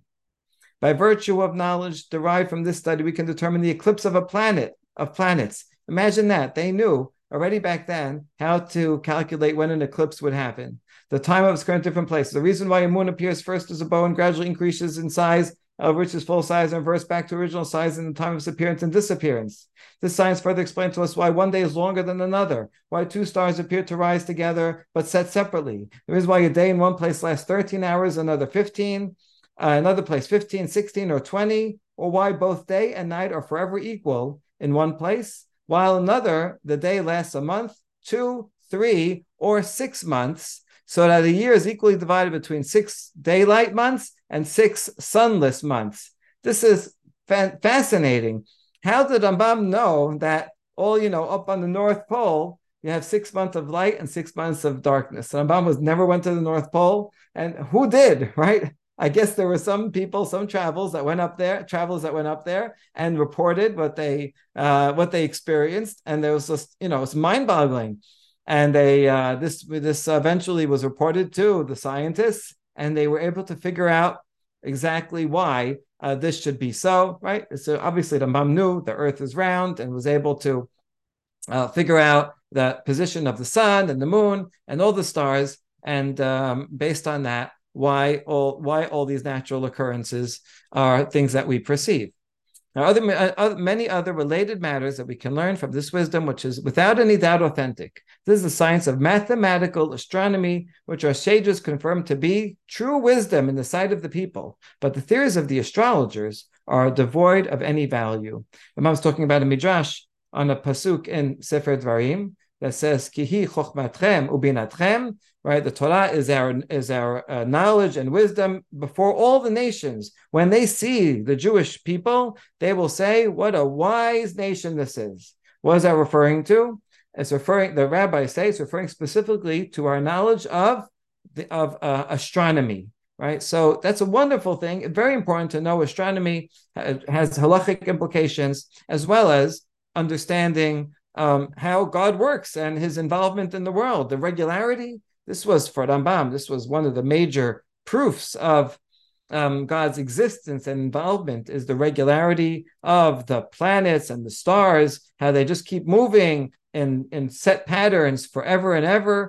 By virtue of knowledge derived from this study, we can determine the eclipse of a planet, of planets. Imagine that. They knew already back then how to calculate when an eclipse would happen, the time of its current different places, the reason why a moon appears first as a bow and gradually increases in size, of which is full size and reverts back to original size in the time of its appearance and disappearance. This science further explains to us why one day is longer than another, why two stars appear to rise together but set separately. The reason why a day in one place lasts thirteen hours, another fifteen, uh, another place fifteen, sixteen, or twenty, or why both day and night are forever equal in one place, while another, the day lasts a month, two, three, or six months, so that a year is equally divided between six daylight months and six sunless months. This is fa- fascinating. How did Rambam know that all, you know, up on the North Pole, you have six months of light and six months of darkness? Rambam was never went to the North Pole, and who did, right? I guess there were some people, some travels that went up there, travelers that went up there and reported what they uh, what they experienced, and there was just, you know, it's mind-boggling. And they uh, this this eventually was reported to the scientists, and they were able to figure out exactly why uh, this should be so, right? So obviously Rambam knew the Earth is round and was able to uh, figure out the position of the sun and the moon and all the stars, and um, based on that, why all why all these natural occurrences are things that we perceive. Now, other, uh, many other related matters that we can learn from this wisdom, which is without any doubt authentic. This is the science of mathematical astronomy, which our sages confirm to be true wisdom in the sight of the people. But the theories of the astrologers are devoid of any value. Imam is talking about a midrash on a pasuk in Sefer Dvarim that says, "Kihi chochmatchem ubinatchem." Right, the Torah is our is our uh, knowledge and wisdom before all the nations. When they see the Jewish people, they will say, "What a wise nation this is." What is that referring to? It's referring. The rabbis say it's referring specifically to our knowledge of the, of uh, astronomy. Right, so that's a wonderful thing. It's very important to know astronomy has halachic implications as well as understanding um, how God works and His involvement in the world, the regularity. This was for Rambam, this was one of the major proofs of um, God's existence and involvement, is the regularity of the planets and the stars, how they just keep moving in, in set patterns forever and ever.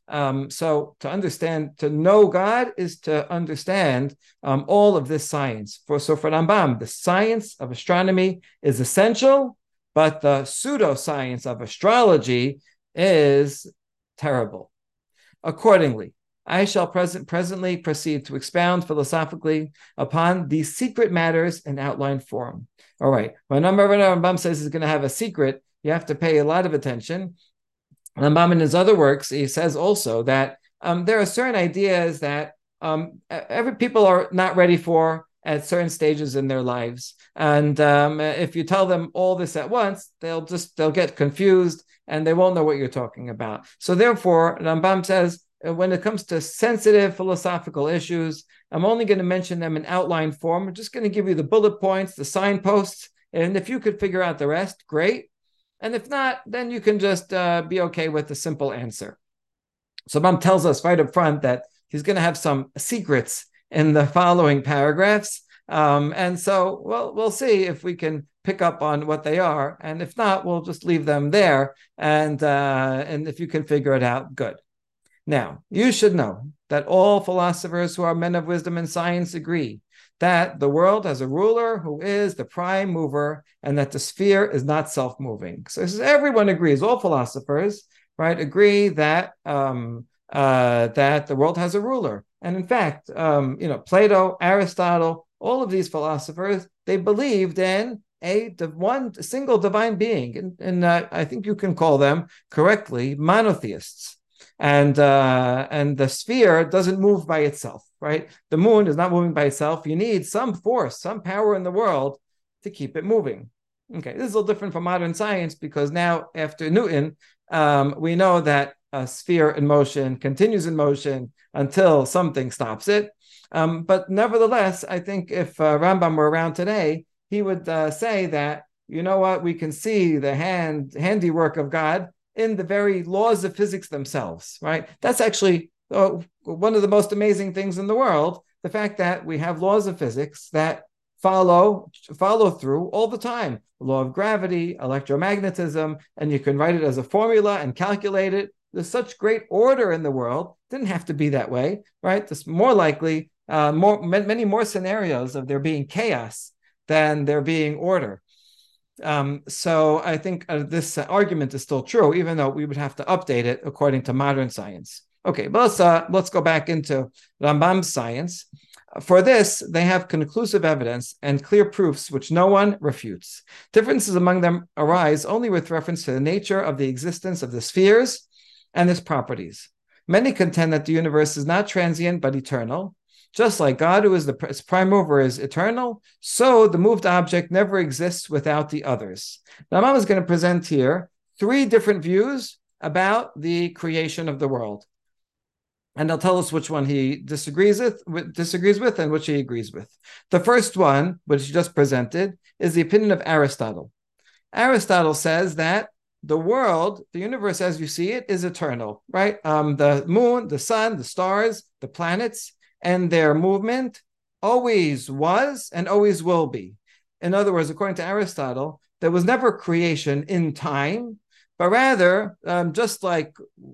Um, so to understand, to know God is to understand um, all of this science. For so for Rambam, the science of astronomy is essential, but the pseudoscience of astrology is terrible. Accordingly, I shall present, presently proceed to expound philosophically upon these secret matters in outline form. All right, when Rambam says he's going to have a secret, you have to pay a lot of attention. Rambam in his other works, he says also that um, there are certain ideas that um, every people are not ready for at certain stages in their lives, and um, if you tell them all this at once, they'll just they'll get confused and they won't know what you're talking about. So therefore, Rambam says when it comes to sensitive philosophical issues, I'm only going to mention them in outline form. I'm just going to give you the bullet points, the signposts, and if you could figure out the rest, great. And if not, then you can just uh, be okay with the simple answer. So Rambam tells us right up front that he's going to have some secrets in the following paragraphs. Um, and so, well, we'll see if we can pick up on what they are. And if not, we'll just leave them there. And, uh, and if you can figure it out, good. Now, you should know that all philosophers who are men of wisdom and science agree that the world has a ruler who is the prime mover and that the sphere is not self-moving. So everyone agrees, all philosophers, right, agree that um, uh, that the world has a ruler. And in fact, um, you know, Plato, Aristotle, all of these philosophers, they believed in a one single divine being. And, and uh, I think you can call them correctly monotheists. And uh, and the sphere doesn't move by itself, right? The moon is not moving by itself. You need some force, some power in the world to keep it moving. Okay, this is a little different from modern science because now after Newton, um, we know that a sphere in motion continues in motion until something stops it. Um, but nevertheless, I think if uh, Rambam were around today, he would uh, say that, you know what, we can see the hand handiwork of God in the very laws of physics themselves, right? That's actually uh, one of the most amazing things in the world, the fact that we have laws of physics that follow follow through all the time. The law of gravity, electromagnetism, and you can write it as a formula and calculate it. There's such great order in the world. It didn't have to be that way, right? There's more likely, uh, more many more scenarios of there being chaos than there being order. Um, so I think uh, this uh, argument is still true, even though we would have to update it according to modern science. Okay, but let's uh, let's go back into Rambam's science. For this, they have conclusive evidence and clear proofs which no one refutes. Differences among them arise only with reference to the nature of the existence of the spheres and its properties. Many contend that the universe is not transient but eternal. Just like God, who is the prime mover, is eternal, so the moved object never exists without the others. Now, Rambam is going to present here three different views about the creation of the world. And he'll tell us which one he disagrees with, disagrees with and which he agrees with. The first one, which he just presented, is the opinion of Aristotle. Aristotle says that the world, the universe as you see it, is eternal, right? Um, the moon, the sun, the stars, the planets, and their movement always was and always will be. In other words, according to Aristotle, there was never creation in time, but rather, um, just like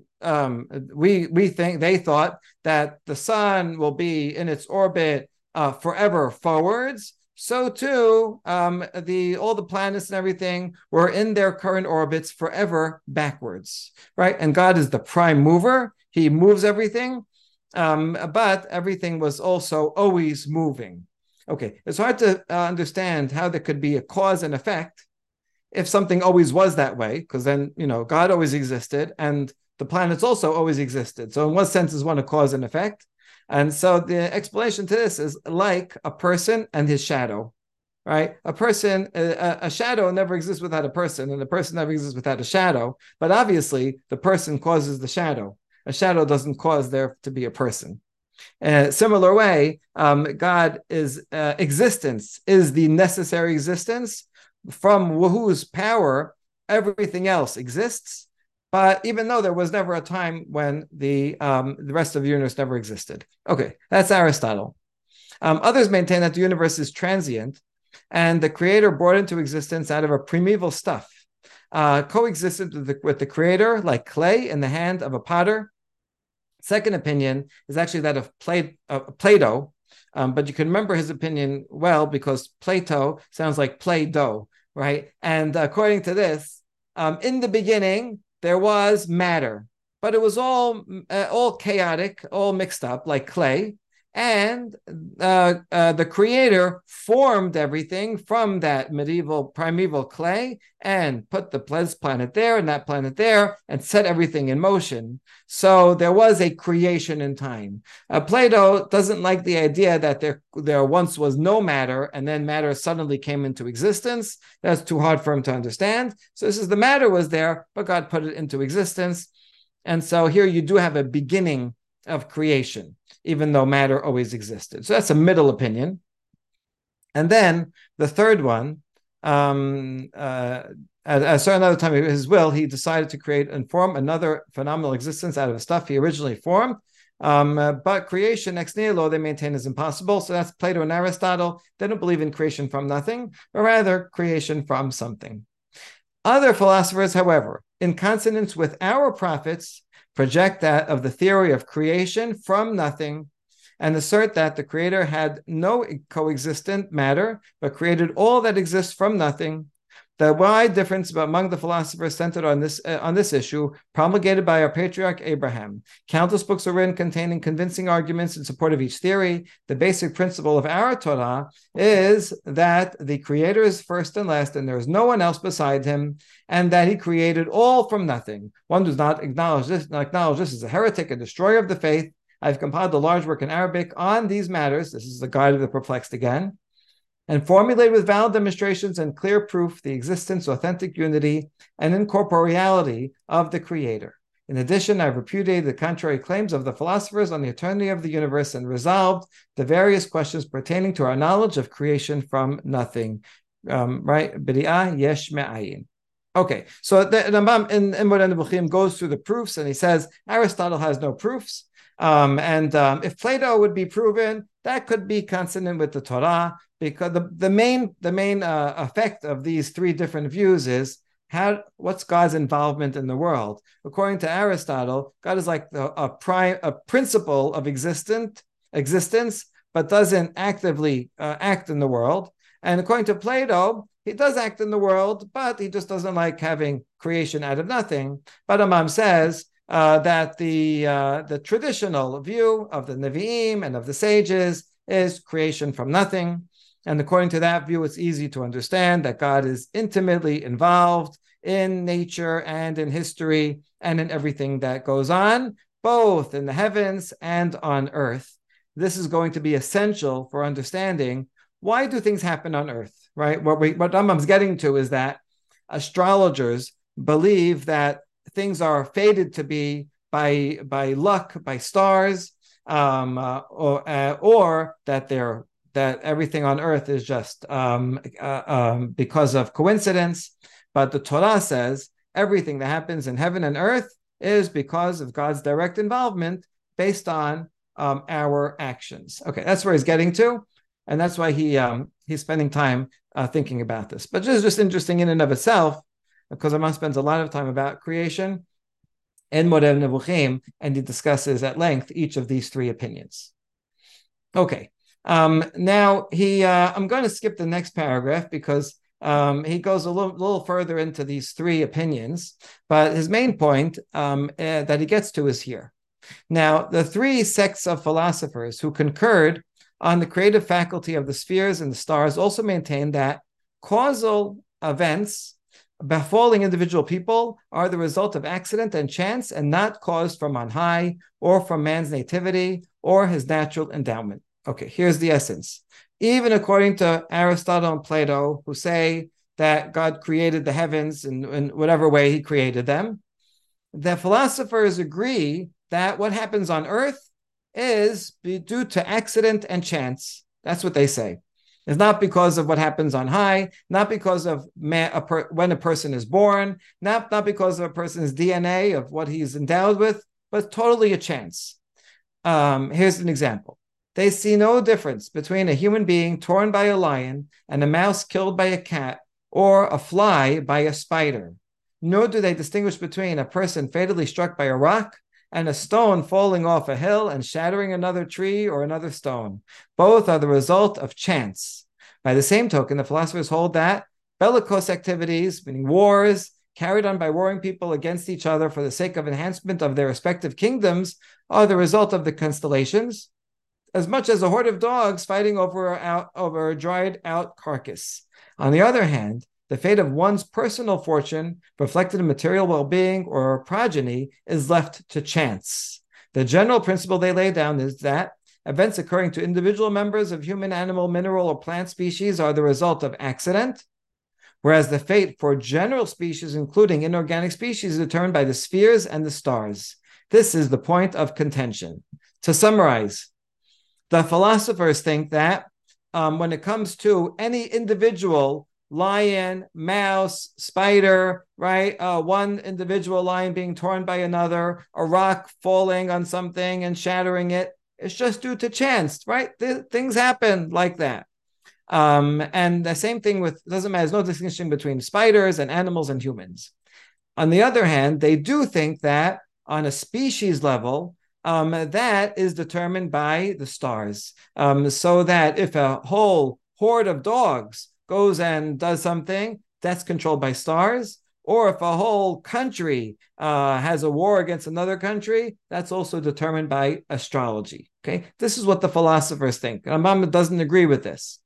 um, we we think they thought that the sun will be in its orbit uh, forever forwards, so too um, the all the planets and everything were in their current orbits forever backwards, right? And God is the prime mover; He moves everything. Um, but everything was also always moving. Okay, it's hard to uh, understand how there could be a cause and effect if something always was that way, because then, you know, God always existed and the planets also always existed. So in what sense is one a cause and effect? And so the explanation to this is like a person and his shadow, right? A person, a, a shadow never exists without a person, and a person never exists without a shadow. But obviously, the person causes the shadow. A shadow doesn't cause there to be a person. In a similar way, um, God is uh, existence is the necessary existence from whose power everything else exists. But even though there was never a time when the um, the rest of the universe never existed. Okay, that's Aristotle. Um, others maintain that the universe is transient and the creator brought into existence out of a primeval stuff, uh, coexisted with the, with the creator like clay in the hand of a potter. Second opinion is actually that of uh, Plato, um, but you can remember his opinion well because Plato sounds like Play-Doh, right? And according to this, um, in the beginning, there was matter, but it was all, uh, all chaotic, all mixed up like clay. And uh, uh, the creator formed everything from that medieval primeval clay and put the planet there and that planet there and set everything in motion. So there was a creation in time. Uh, Plato doesn't like the idea that there, there once was no matter and then matter suddenly came into existence. That's too hard for him to understand. So this is the matter was there, but God put it into existence. And so here you do have a beginning of creation, even though matter always existed. So that's a middle opinion. And then the third one, um, uh, at, at a certain other time of his will, he decided to create and form another phenomenal existence out of the stuff he originally formed. Um, uh, but creation ex nihilo they maintain is impossible. So that's Plato and Aristotle. They don't believe in creation from nothing, but rather creation from something. Other philosophers, however, in consonance with our prophets, project that of the theory of creation from nothing and assert that the creator had no coexistent matter, but created all that exists from nothing. The wide difference among the philosophers centered on this uh, on this issue, promulgated by our patriarch Abraham. Countless books are written containing convincing arguments in support of each theory. The basic principle of our Torah is that the creator is first and last, and there is no one else beside him, and that he created all from nothing. One does not acknowledge this, not acknowledge this as a heretic, a destroyer of the faith. I've compiled a large work in Arabic on these matters. This is the Guide of the Perplexed again. And formulated with valid demonstrations and clear proof the existence, authentic unity, and incorporeality of the Creator. In addition, I've repudiated the contrary claims of the philosophers on the eternity of the universe and resolved the various questions pertaining to our knowledge of creation from nothing. Um, right? B'ri'ah yesh me'ayin. Okay, so the Rambam in, in Moreh Nevuchim goes through the proofs and he says Aristotle has no proofs. Um, and um, if Plato would be proven, that could be consonant with the Torah, because the, the main the main uh, effect of these three different views is how what's God's involvement in the world. According to Aristotle, God is like the, a prime a principle of existent existence, but doesn't actively uh, act in the world. And according to Plato, he does act in the world, but he just doesn't like having creation out of nothing. But Rambam says uh, that the uh, the traditional view of the Nevi'im and of the sages is creation from nothing. And according to that view, it's easy to understand that God is intimately involved in nature and in history and in everything that goes on, both in the heavens and on earth. This is going to be essential for understanding why do things happen on earth, right? What, we, what Rambam's getting to is that astrologers believe that things are fated to be by, by luck, by stars, um, uh, or, uh, or that they're that everything on earth is just um, uh, um, because of coincidence. But the Torah says everything that happens in heaven and earth is because of God's direct involvement based on um, our actions. Okay, that's where he's getting to. And that's why he um, he's spending time uh, thinking about this. But this is just interesting in and of itself, because Rambam spends a lot of time about creation in Moreh Nevuchim, and he discusses at length each of these three opinions. Okay. Um, now he, uh, I'm going to skip the next paragraph because um, he goes a little, little further into these three opinions, but his main point um, uh, that he gets to is here. Now, the three sects of philosophers who concurred on the creative faculty of the spheres and the stars also maintain that causal events befalling individual people are the result of accident and chance and not caused from on high or from man's nativity or his natural endowment. Okay, here's the essence. Even according to Aristotle and Plato, who say that God created the heavens in, in whatever way he created them, the philosophers agree that what happens on earth is due to accident and chance. That's what they say. It's not because of what happens on high, not because of man, a per, when a person is born, not, not because of a person's D N A, of what he's endowed with, but totally a chance. Um, here's an example. They see no difference between a human being torn by a lion and a mouse killed by a cat or a fly by a spider. Nor do they distinguish between a person fatally struck by a rock and a stone falling off a hill and shattering another tree or another stone. Both are the result of chance. By the same token, the philosophers hold that bellicose activities, meaning wars, carried on by warring people against each other for the sake of enhancement of their respective kingdoms, are the result of the constellations, as much as a horde of dogs fighting over a, over a dried out carcass. On the other hand, the fate of one's personal fortune, reflected in material well-being or progeny, is left to chance. The general principle they lay down is that events occurring to individual members of human, animal, mineral, or plant species are the result of accident, whereas the fate for general species, including inorganic species, is determined by the spheres and the stars. This is the point of contention. To summarize, the philosophers think that um, when it comes to any individual lion, mouse, spider, right? Uh, one individual lion being torn by another, a rock falling on something and shattering it, it's just due to chance, right? Th- things happen like that. Um, and the same thing with, doesn't matter, there's no distinction between spiders and animals and humans. On the other hand, they do think that on a species level, um, that is determined by the stars. Um, so that if a whole horde of dogs goes and does something, that's controlled by stars. Or if a whole country uh, has a war against another country, that's also determined by astrology. Okay, this is what the philosophers think. Rambam doesn't agree with this.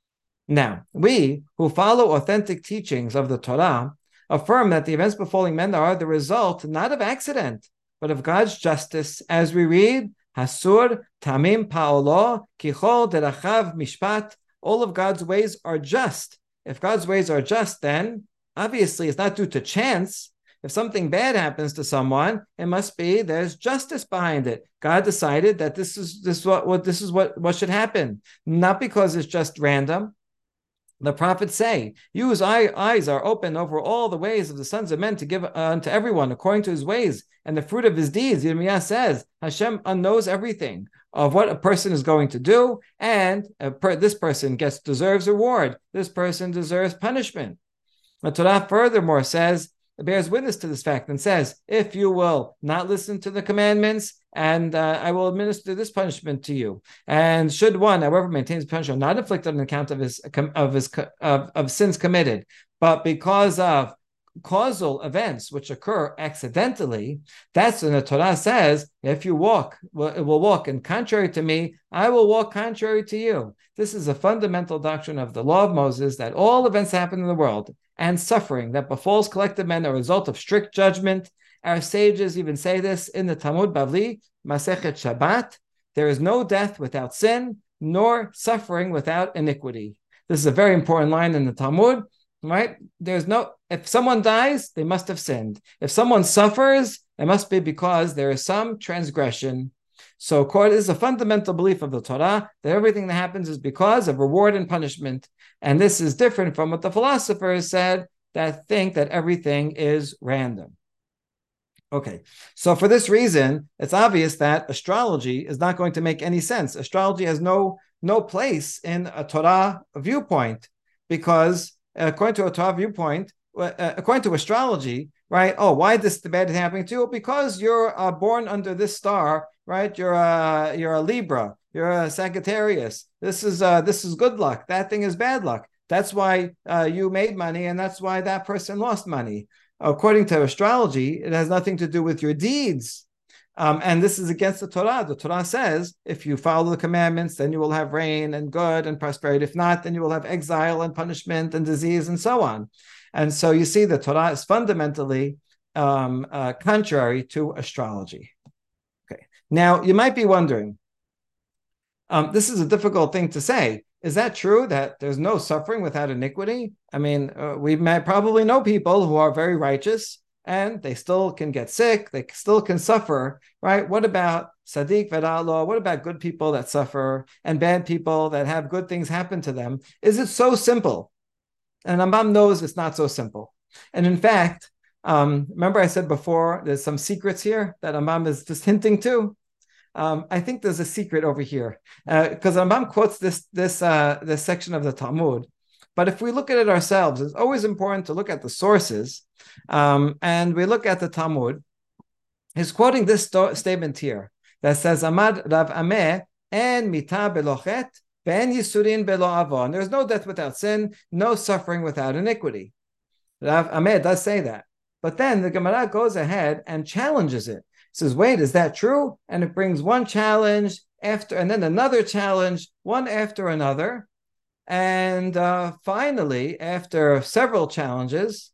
Now, we who follow authentic teachings of the Torah affirm that the events befalling men are the result not of accident, but of God's justice, as we read, Hasur tamim paolo kichol derachav mishpat. All of God's ways are just. If God's ways are just, then obviously it's not due to chance. If something bad happens to someone, it must be there's justice behind it. God decided that this is this is what, what this is what, what should happen, not because it's just random. The prophets say, "Whose eyes are open over all the ways of the sons of men to give unto uh, everyone according to his ways and the fruit of his deeds." Yirmiyah says, Hashem knows everything of what a person is going to do, and per, this person gets deserves reward. This person deserves punishment. The Torah furthermore says, it bears witness to this fact and says, if you will not listen to the commandments, and uh, I will administer this punishment to you. And should one, however, maintains punishment not inflicted on account of his of his of, of sins committed, but because of causal events which occur accidentally, that's when the Torah says, if you walk, it will walk, and contrary to me, I will walk contrary to you. This is a fundamental doctrine of the law of Moses, that all events happen in the world, and suffering that befalls collective men are a result of strict judgment. Our sages even say this in the Talmud Bavli, Masechet Shabbat, there is no death without sin, nor suffering without iniquity. This is a very important line in the Talmud, right? There's no, if someone dies, they must have sinned. If someone suffers, it must be because there is some transgression. So it is a fundamental belief of the Torah that everything that happens is because of reward and punishment. And this is different from what the philosophers said, that think that everything is random. Okay, so for this reason, it's obvious that astrology is not going to make any sense. Astrology has no, no place in a Torah viewpoint, because according to a Torah viewpoint, uh, according to astrology, right? Oh, why this bad is happening to you? Because you're uh, born under this star, right? You're a you're a Libra, you're a Sagittarius. This is uh, this is good luck. That thing is bad luck. That's why uh, you made money, and that's why that person lost money. According to astrology, it has nothing to do with your deeds. Um, and this is against the Torah. The Torah says, if you follow the commandments, then you will have rain and good and prosperity. If not, then you will have exile and punishment and disease and so on. And so you see, the Torah is fundamentally um, uh, contrary to astrology. Okay. Now, you might be wondering, um, this is a difficult thing to say. Is that true, that there's no suffering without iniquity? I mean, uh, we might probably know people who are very righteous, and they still can get sick, they still can suffer, right? What about Sadiq Vedalo? What about good people that suffer and bad people that have good things happen to them? Is it so simple? And Rambam knows it's not so simple. And in fact, um, remember I said before, there's some secrets here that Rambam is just hinting to. Um, I think there's a secret over here, because uh, Rambam quotes this this uh, this section of the Talmud. But if we look at it ourselves, it's always important to look at the sources. Um, and we look at the Talmud, he's quoting this sto- statement here that says, Amad Rav Ameh en mita belochet ben yisurin belo avon. There's no death without sin, no suffering without iniquity. Rav Ameh does say that. But then the Gemara goes ahead and challenges it. It says, wait, is that true? And it brings one challenge after, and then another challenge, one after another. And uh, finally, after several challenges,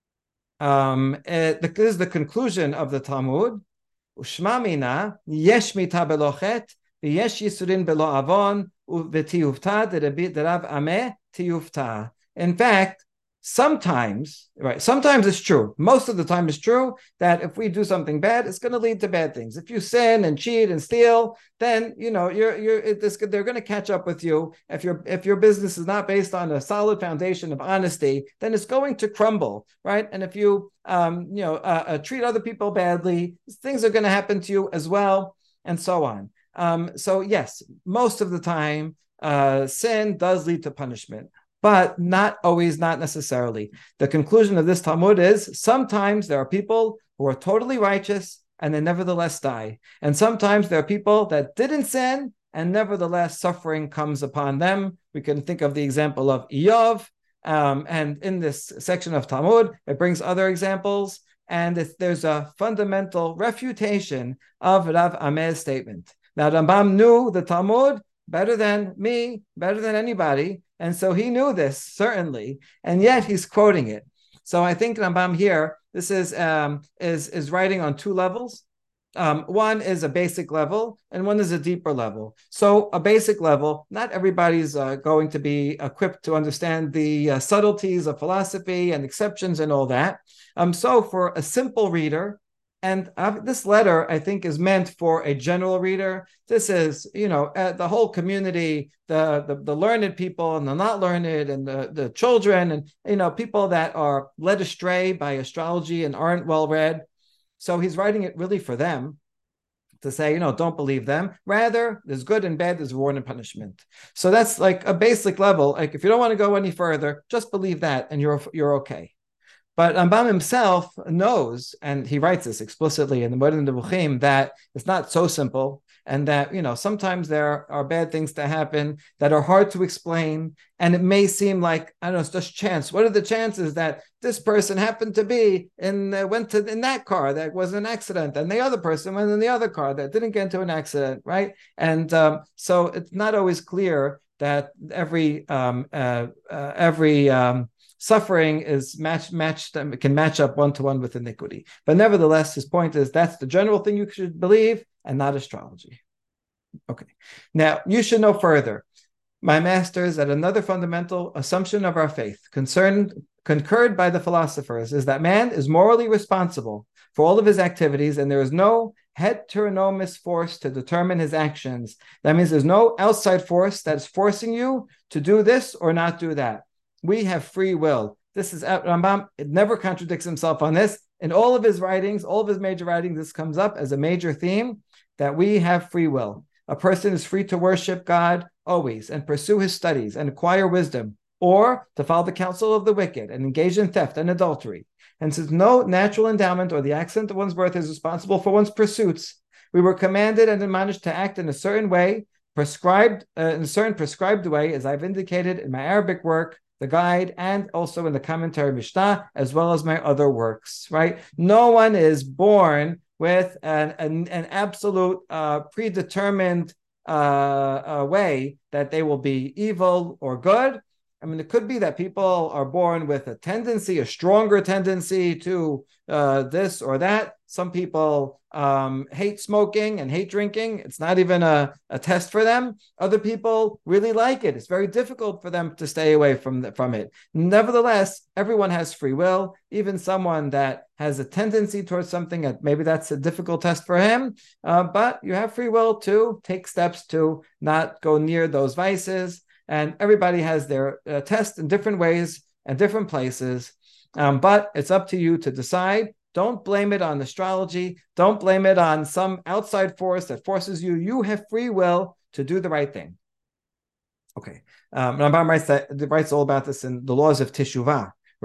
um, it, this is the conclusion of the Talmud. Ushma mina yesh mita belochet v'yesh yisurin belo avon v'tiyufta derav ameh tiyufta. In fact, sometimes, right, sometimes it's true. Most of the time it's true that if we do something bad, it's going to lead to bad things. If you sin and cheat and steal, then, you know, you're, you're, it's, they're going to catch up with you. If your, if your business is not based on a solid foundation of honesty, then it's going to crumble, right? And if you, um, you know, uh, uh, treat other people badly, things are going to happen to you as well, and so on. Um, so yes, most of the time, uh, sin does lead to punishment, but not always, not necessarily. The conclusion of this Talmud is sometimes there are people who are totally righteous and they nevertheless die. And sometimes there are people that didn't sin and nevertheless suffering comes upon them. We can think of the example of Iyov. Um, and in this section of Talmud, it brings other examples. And there's a fundamental refutation of Rav Ameh's statement. Now, Rambam knew the Talmud better than me, better than anybody. And so he knew this, certainly, and yet he's quoting it. So I think Rambam here, this is um, is, is writing on two levels. Um, one is a basic level, and one is a deeper level. So a basic level, not everybody's uh, going to be equipped to understand the uh, subtleties of philosophy and exceptions and all that. Um, so for a simple reader, and uh, this letter, I think, is meant for a general reader. This is, you know, uh, the whole community, the, the the learned people and the not learned, and the, the children, and, you know, people that are led astray by astrology and aren't well read. So he's writing it really for them to say, you know, don't believe them. Rather, there's good and bad, there's reward and punishment. So that's like a basic level. Like if you don't want to go any further, just believe that and you're you're okay. But Rambam himself knows, and he writes this explicitly in the Moed Nevuchim, that it's not so simple, and that, you know, sometimes there are bad things that happen that are hard to explain, and it may seem like, I don't know, it's just chance. What are the chances that this person happened to be in uh, went to in that car that was an accident, and the other person went in the other car that didn't get into an accident, right? And um, so it's not always clear that every um, uh, uh, every um, suffering is matched, matched, can match up one to one with iniquity. But nevertheless, his point is that's the general thing you should believe and not astrology. Okay. Now, you should know further, my masters, that another fundamental assumption of our faith, concerned, concurred by the philosophers, is that man is morally responsible for all of his activities, and there is no heteronomous force to determine his actions. That means there's no outside force that's forcing you to do this or not do that. We have free will. This is Rambam. It never contradicts himself on this. In all of his writings, all of his major writings, this comes up as a major theme, that we have free will. A person is free to worship God always and pursue his studies and acquire wisdom, or to follow the counsel of the wicked and engage in theft and adultery. And since no natural endowment or the accident of one's birth is responsible for one's pursuits, we were commanded and admonished to act in a certain way, prescribed uh, in a certain prescribed way, as I've indicated in my Arabic work, the guide, and also in the commentary Mishnah, as well as my other works, right? No one is born with an, an, an absolute uh, predetermined uh, uh, way that they will be evil or good. I mean, it could be that people are born with a tendency, a stronger tendency to uh, this or that. Some people um, hate smoking and hate drinking. It's not even a, a test for them. Other people really like it. It's very difficult for them to stay away from, the, from it. Nevertheless, everyone has free will. Even someone that has a tendency towards something, that maybe that's a difficult test for him, uh, but you have free will to take steps to not go near those vices. And everybody has their uh, test in different ways and different places. Um, but it's up to you to decide. Don't blame it on astrology. Don't blame it on some outside force that forces you. You have free will to do the right thing. Okay. Um, Rambam writes, that, writes all about this in the laws of Teshuvah,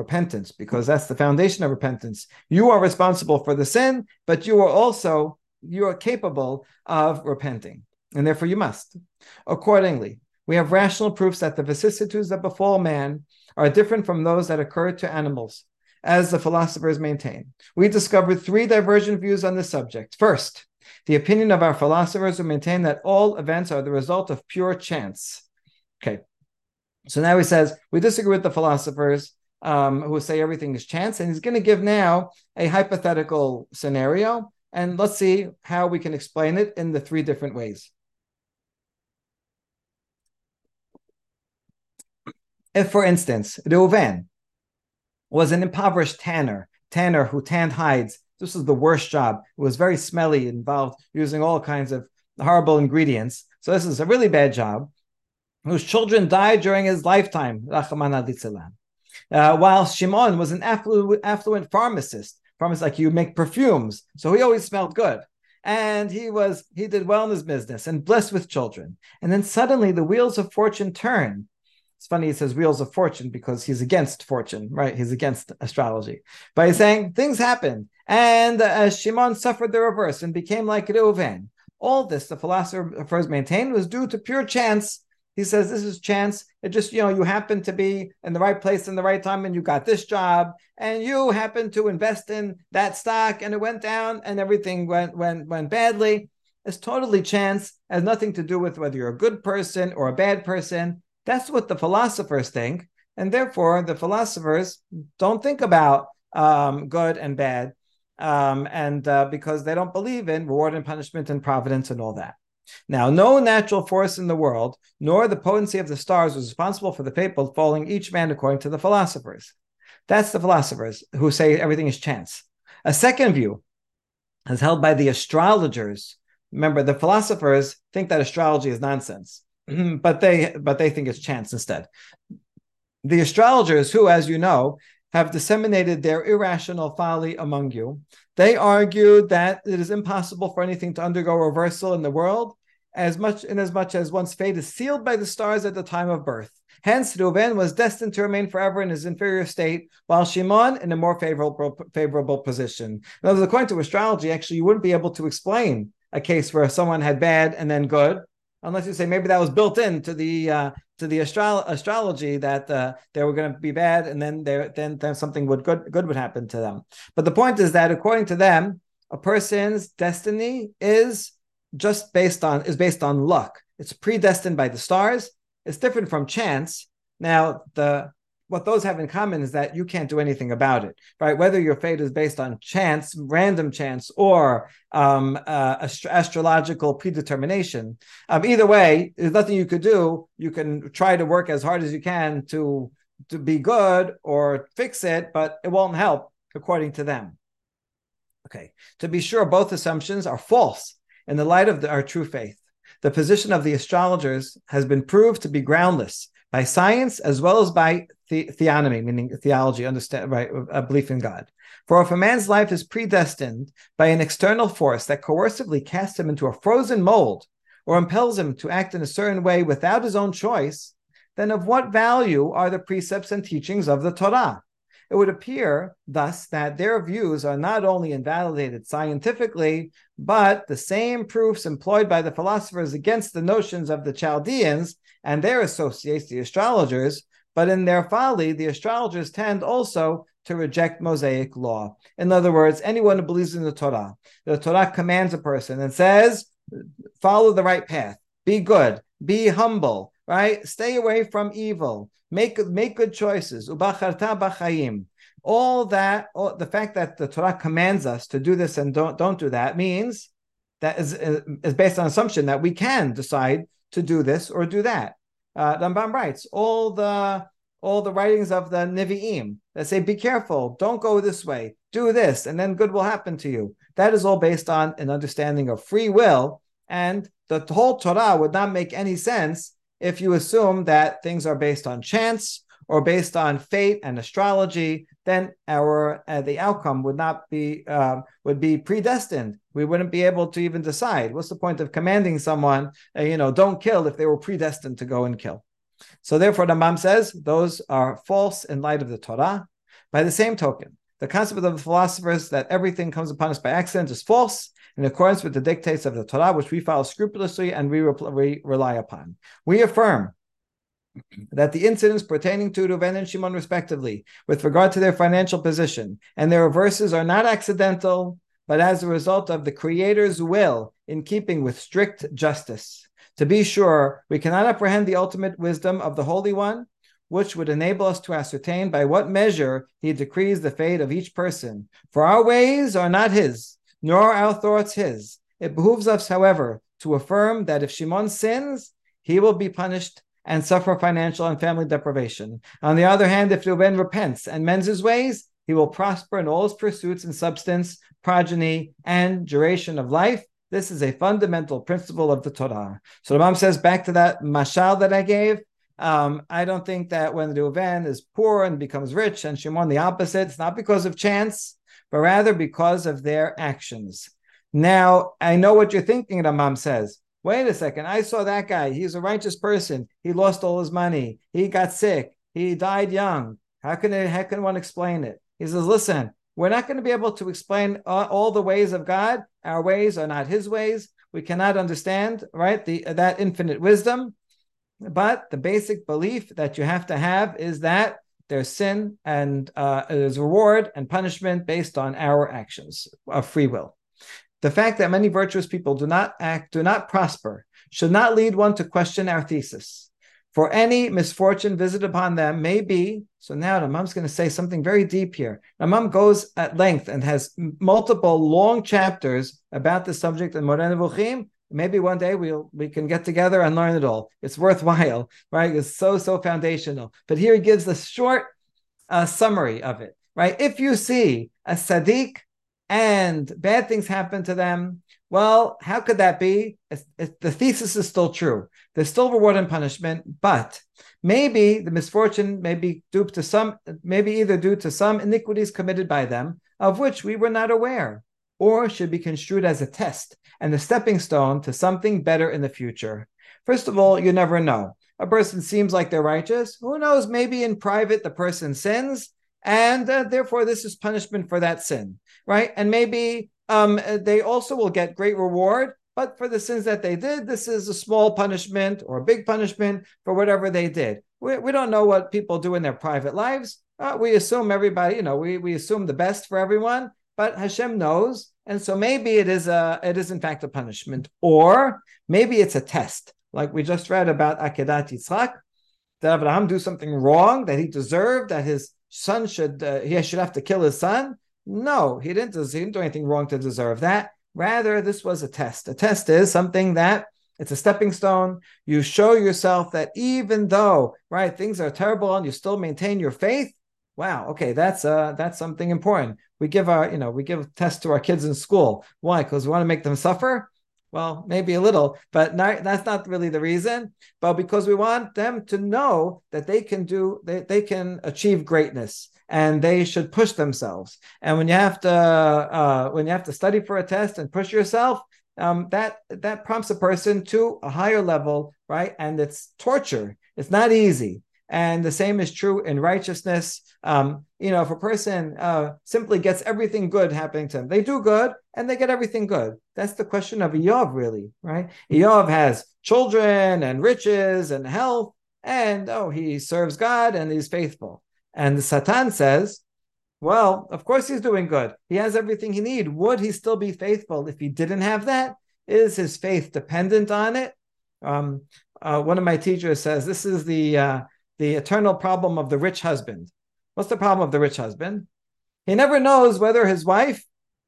repentance, because that's the foundation of repentance. You are responsible for the sin, but you are also, you are capable of repenting, and therefore you must. Accordingly, we have rational proofs that the vicissitudes that befall man are different from those that occur to animals, as the philosophers maintain. We discovered three divergent views on this subject. First, the opinion of our philosophers who maintain that all events are the result of pure chance. Okay, so now he says, we disagree with the philosophers um, who say everything is chance, and he's going to give now a hypothetical scenario, and let's see how we can explain it in the three different ways. If, for instance, Reuven was an impoverished tanner, tanner who tanned hides. This was the worst job. It was very smelly, involved using all kinds of horrible ingredients. So this is a really bad job, whose children died during his lifetime, uh, while Shimon was an affluent, affluent pharmacist, pharmacist like you make perfumes, so he always smelled good. And he was he did well in his business and blessed with children. And then suddenly the wheels of fortune turn. It's funny, he says wheels of fortune because he's against fortune, right? He's against astrology. But he's saying things happened. And uh, Shimon suffered the reverse and became like Reuven. All this, the philosophers maintained, was due to pure chance. He says this is chance. It just, you know, you happen to be in the right place in the right time and you got this job and you happened to invest in that stock and it went down and everything went, went, went badly. It's totally chance. It has nothing to do with whether you're a good person or a bad person. That's what the philosophers think, and therefore the philosophers don't think about um, good and bad, um, and uh, because they don't believe in reward and punishment and providence and all that. Now, no natural force in the world, nor the potency of the stars, was responsible for the fate befalling each man according to the philosophers. That's the philosophers who say everything is chance. A second view is held by the astrologers. Remember, the philosophers think that astrology is nonsense. But they but they think it's chance instead. The astrologers, who, as you know, have disseminated their irrational folly among you, they argued that it is impossible for anything to undergo reversal in the world, as much in as much as one's fate is sealed by the stars at the time of birth. Hence, Reuven was destined to remain forever in his inferior state, while Shimon in a more favorable favorable position. In other words, according to astrology, actually, you wouldn't be able to explain a case where someone had bad and then good, unless you say maybe that was built into the uh, to the astro- astrology that uh, they were going to be bad, and then there then then something would good good would happen to them. But the point is that according to them, a person's destiny is just based on is based on luck. It's predestined by the stars. It's different from chance. Now the what those have in common is that you can't do anything about it, right? Whether your fate is based on chance, random chance, or um, uh, ast- astrological predetermination. Um, either way, there's nothing you could do. You can try to work as hard as you can to, to be good or fix it, but it won't help according to them. Okay, to be sure, both assumptions are false in the light of the, our true faith. The position of the astrologers has been proved to be groundless by science as well as by the- theonomy, meaning theology, understand, right, a belief in God. For if a man's life is predestined by an external force that coercively casts him into a frozen mold or impels him to act in a certain way without his own choice, then of what value are the precepts and teachings of the Torah? It would appear, thus, that their views are not only invalidated scientifically, but the same proofs employed by the philosophers against the notions of the Chaldeans and their associates, the astrologers, but in their folly, the astrologers tend also to reject Mosaic law. In other words, anyone who believes in the Torah, the Torah commands a person and says, follow the right path, be good, be humble, right? Stay away from evil, make, make good choices. Ubacharta b'chaim. All that, all, the fact that the Torah commands us to do this and don't, don't do that means that is, is based on assumption that we can decide to do this or do that. Uh, Rambam writes, all the all the writings of the Nevi'im that say, be careful, don't go this way, do this, and then good will happen to you. That is all based on an understanding of free will, and the whole Torah would not make any sense if you assume that things are based on chance or based on fate and astrology. Then our uh, the outcome would not be uh, would be predestined. We wouldn't be able to even decide. What's the point of commanding someone, uh, you know, don't kill if they were predestined to go and kill? So therefore, the Rambam says those are false in light of the Torah. By the same token, the concept of the philosophers that everything comes upon us by accident is false, in accordance with the dictates of the Torah, which we follow scrupulously and we, re- we rely upon. We affirm that the incidents pertaining to Reuven and Shimon respectively, with regard to their financial position and their reverses, are not accidental, but as a result of the Creator's will in keeping with strict justice. To be sure, we cannot apprehend the ultimate wisdom of the Holy One, which would enable us to ascertain by what measure he decrees the fate of each person. For our ways are not his, nor are our thoughts his. It behooves us, however, to affirm that if Shimon sins, he will be punished and suffer financial and family deprivation. On the other hand, if Reuben repents and mends his ways, he will prosper in all his pursuits in substance, progeny, and duration of life. This is a fundamental principle of the Torah. So the Mom says, back to that mashal that I gave, um, I don't think that when Reuven is poor and becomes rich and Shimon the opposite, it's not because of chance, but rather because of their actions. Now, I know what you're thinking, the Mom says. Wait a second, I saw that guy. He's a righteous person. He lost all his money. He got sick. He died young. How can, it, how can one explain it? He says, listen, we're not going to be able to explain all the ways of God. Our ways are not his ways. We cannot understand, right, the, that infinite wisdom. But the basic belief that you have to have is that there's sin and uh, there's reward and punishment based on our actions of free will. The fact that many virtuous people do not act, do not prosper, should not lead one to question our thesis. For any misfortune visited upon them may be, so now the Mam's going to say something very deep here. The Mam goes at length and has multiple long chapters about the subject in Moreh Nevuchim. Maybe one day we'll we can get together and learn it all. It's worthwhile, right? It's so, so foundational. But here he gives a short uh, summary of it, right? If you see a tzaddik and bad things happen to them, well, how could that be? It's, it, the thesis is still true. There's still reward and punishment, but maybe the misfortune may be due to some, maybe either due to some iniquities committed by them, of which we were not aware, or should be construed as a test and a stepping stone to something better in the future. First of all, you never know. A person seems like they're righteous. Who knows? Maybe in private the person sins, and uh, therefore this is punishment for that sin, right? And maybe um, they also will get great reward, but for the sins that they did, this is a small punishment or a big punishment for whatever they did. We, we don't know what people do in their private lives. Uh, we assume everybody, you know, we, we assume the best for everyone, but Hashem knows. And so maybe it is a, it is in fact a punishment, or maybe it's a test. Like we just read about Akedat Yitzchak, that Abraham do something wrong that he deserved, that his son should, uh, he should have to kill his son. No, he didn't, he didn't do anything wrong to deserve that. Rather, this was a test. A test is something that it's a stepping stone. You show yourself that even though, right, things are terrible and you still maintain your faith. Wow, okay, that's uh that's something important. We give our, you know, we give tests to our kids in school. Why? Because we want to make them suffer? Well, maybe a little, but not, that's not really the reason. But because we want them to know that they can do, they, they can achieve greatness, and they should push themselves. And when you have to, uh, when you have to study for a test and push yourself, um, that that prompts a person to a higher level, right? And it's torture. It's not easy. And the same is true in righteousness. Um, you know, if a person uh, simply gets everything good happening to them, they do good and they get everything good. That's the question of Eov, really, right? Eov has children and riches and health, and oh, he serves God and he's faithful. And the Satan says, well, of course he's doing good. He has everything he needs. Would he still be faithful if he didn't have that? Is his faith dependent on it? Um, uh, one of my teachers says this is the uh, the eternal problem of the rich husband. What's the problem of the rich husband? He never knows whether his wife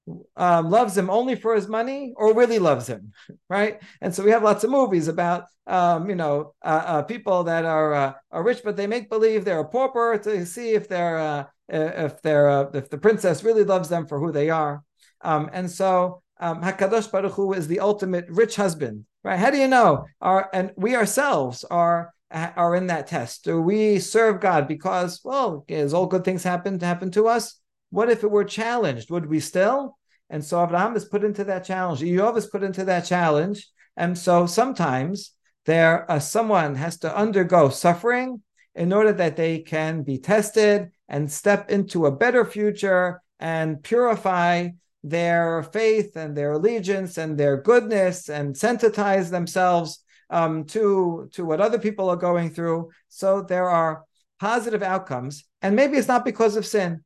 um, loves him only for his money or really loves him, right? And so we have lots of movies about, um, you know, uh, uh, people that are uh, are rich, but they make believe they're a pauper to see if they're uh, if they're uh, if the princess really loves them for who they are. Um, and so um, Hakadosh Baruch Hu is the ultimate rich husband, right? How do you know? Our and we ourselves are. are in that test. Do we serve God because, well, as all good things happen to happen to us? What if it were challenged? Would we still? And so Abraham is put into that challenge. Eov is put into that challenge. And so sometimes there, uh, someone has to undergo suffering in order that they can be tested and step into a better future and purify their faith and their allegiance and their goodness and sensitize themselves um, to, to what other people are going through. So there are positive outcomes, and maybe it's not because of sin.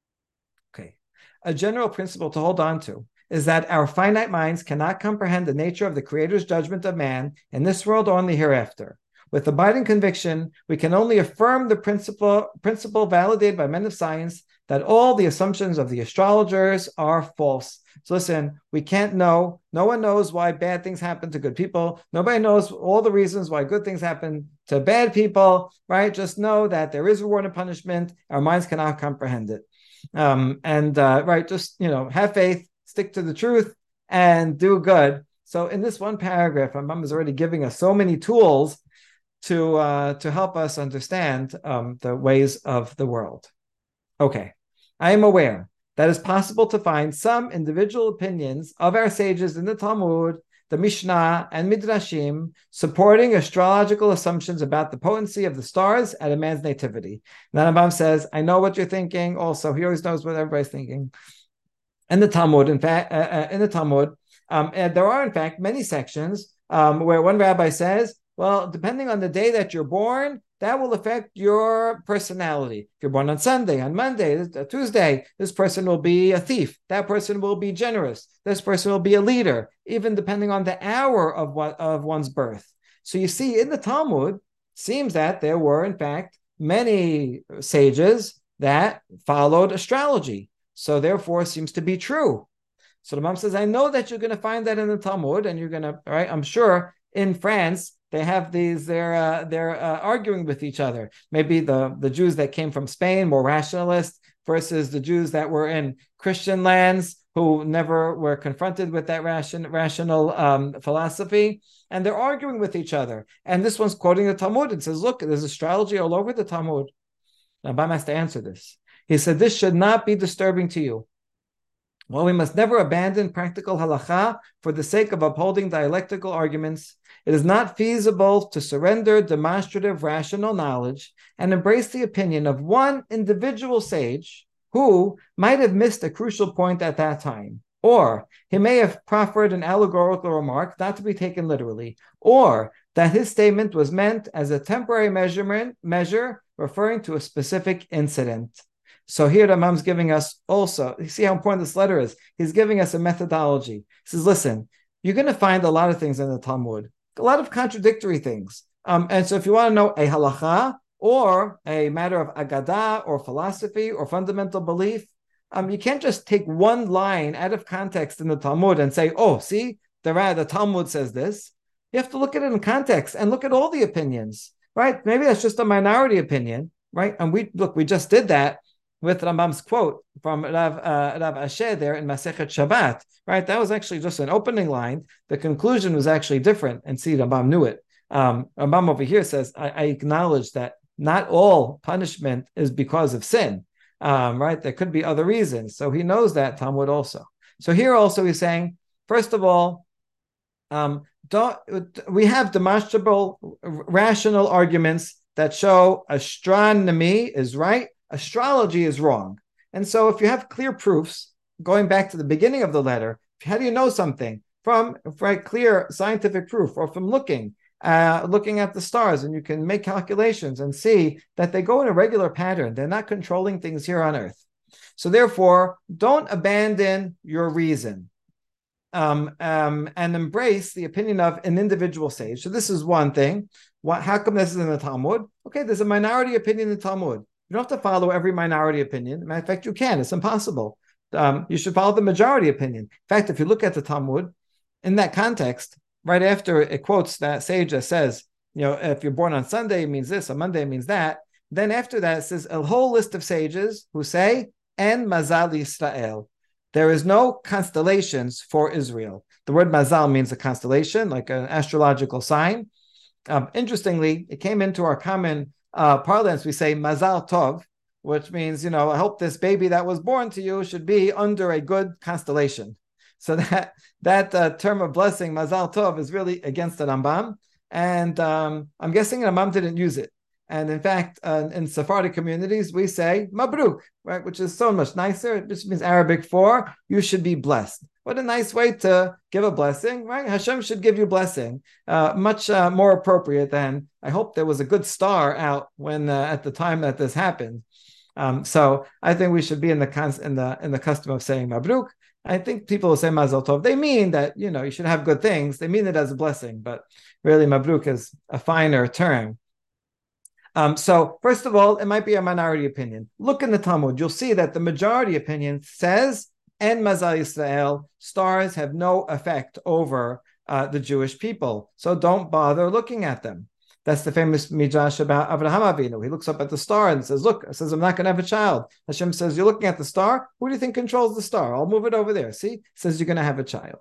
Okay. A general principle to hold on to is that our finite minds cannot comprehend the nature of the Creator's judgment of man in this world or in the hereafter. With abiding conviction, we can only affirm the principle, principle validated by men of science that all the assumptions of the astrologers are false. So listen, we can't know. No one knows why bad things happen to good people. Nobody knows all the reasons why good things happen to bad people, right? Just know that there is reward and punishment. Our minds cannot comprehend it. Um, and, uh, right, just, you know, have faith, stick to the truth, and do good. So in this one paragraph, Rambam is already giving us so many tools to uh, to help us understand um, the ways of the world. Okay, I am aware that it's possible to find some individual opinions of our sages in the Talmud, the Mishnah, and Midrashim supporting astrological assumptions about the potency of the stars at a man's nativity. Rambam says, I know what you're thinking. Also, he always knows what everybody's thinking. In the Talmud, in fact, uh, uh, in the Talmud, um, there are in fact many sections um, where one rabbi says, well, depending on the day that you're born, that will affect your personality. If you're born on Sunday, on Monday, Tuesday, this person will be a thief. That person will be generous. This person will be a leader, even depending on the hour of what of one's birth. So you see, in the Talmud, seems that there were, in fact, many sages that followed astrology. So therefore, it seems to be true. So the Rambam says, I know that you're going to find that in the Talmud, and you're going to, right? I'm sure in France, they have these, they're uh, they're uh, arguing with each other. Maybe the, the Jews that came from Spain, more rationalist, versus the Jews that were in Christian lands who never were confronted with that ration, rational um, philosophy. And they're arguing with each other. And this one's quoting the Talmud and says, look, there's astrology all over the Talmud. Rambam has to answer this. He said, this should not be disturbing to you. While we must never abandon practical halacha for the sake of upholding dialectical arguments, it is not feasible to surrender demonstrative rational knowledge and embrace the opinion of one individual sage who might have missed a crucial point at that time, or he may have proffered an allegorical remark not to be taken literally, or that his statement was meant as a temporary measurement measure referring to a specific incident. So here the Rambam's giving us also, you see how important this letter is. He's giving us a methodology. He says, listen, you're going to find a lot of things in the Talmud, a lot of contradictory things. Um, and so if you want to know a halacha or a matter of agadah or philosophy or fundamental belief, um, you can't just take one line out of context in the Talmud and say, oh, see, the, the Talmud says this. You have to look at it in context and look at all the opinions, right? Maybe that's just a minority opinion, right? And we, look, we just did that with Rambam's quote from Rav, uh, Rav Asher there in Masechet Shabbat, right? That was actually just an opening line. The conclusion was actually different, and see, Rambam knew it. Um, Rambam over here says, I, I acknowledge that not all punishment is because of sin, um, right? There could be other reasons. So he knows that, Talmud also. So here also he's saying, first of all, um, don't we have demonstrable, rational arguments that show astronomy is right, astrology is wrong. And so if you have clear proofs, going back to the beginning of the letter, how do you know something? From right, clear scientific proof, or from looking, uh, looking at the stars, and you can make calculations and see that they go in a regular pattern. They're not controlling things here on Earth. So therefore, don't abandon your reason. Um, um, and embrace the opinion of an individual sage. So this is one thing. What, how come this is in the Talmud? Okay, there's a minority opinion in the Talmud. You don't have to follow every minority opinion. Matter of fact, you can. It's impossible. Um, you should follow the majority opinion. In fact, if you look at the Talmud, in that context, right after it quotes that sage that says, you know, if you're born on Sunday, it means this, on Monday, it means that. Then after that, it says a whole list of sages who say, En Mazal Yisrael. There is no constellations for Israel. The word Mazal means a constellation, like an astrological sign. Um, interestingly, it came into our common uh, parlance. We say Mazal Tov, which means, you know, I hope this baby that was born to you should be under a good constellation. So that that uh, term of blessing, Mazal Tov, is really against the Rambam. And um, I'm guessing Rambam didn't use it. And in fact, uh, in Sephardic communities, we say Mabruk, right, which is so much nicer. It just means Arabic for you should be blessed. What a nice way to give a blessing, right? Hashem should give you blessing. Uh, much uh, more appropriate than, I hope there was a good star out when uh, at the time that this happened. Um, so I think we should be in the in the in the custom of saying Mabruk. I think people who say Mazel Tov, they mean that, you know, you should have good things. They mean it as a blessing, but really Mabruk is a finer term. Um, so first of all, it might be a minority opinion. Look in the Talmud, you'll see that the majority opinion says, "En Mazal Yisrael, stars have no effect over uh, the Jewish people, so don't bother looking at them." That's the famous midrash about Avraham Avinu. He looks up at the star and says, "Look," says, "I'm not going to have a child." Hashem says, "You're looking at the star. Who do you think controls the star? I'll move it over there." See, says you're going to have a child.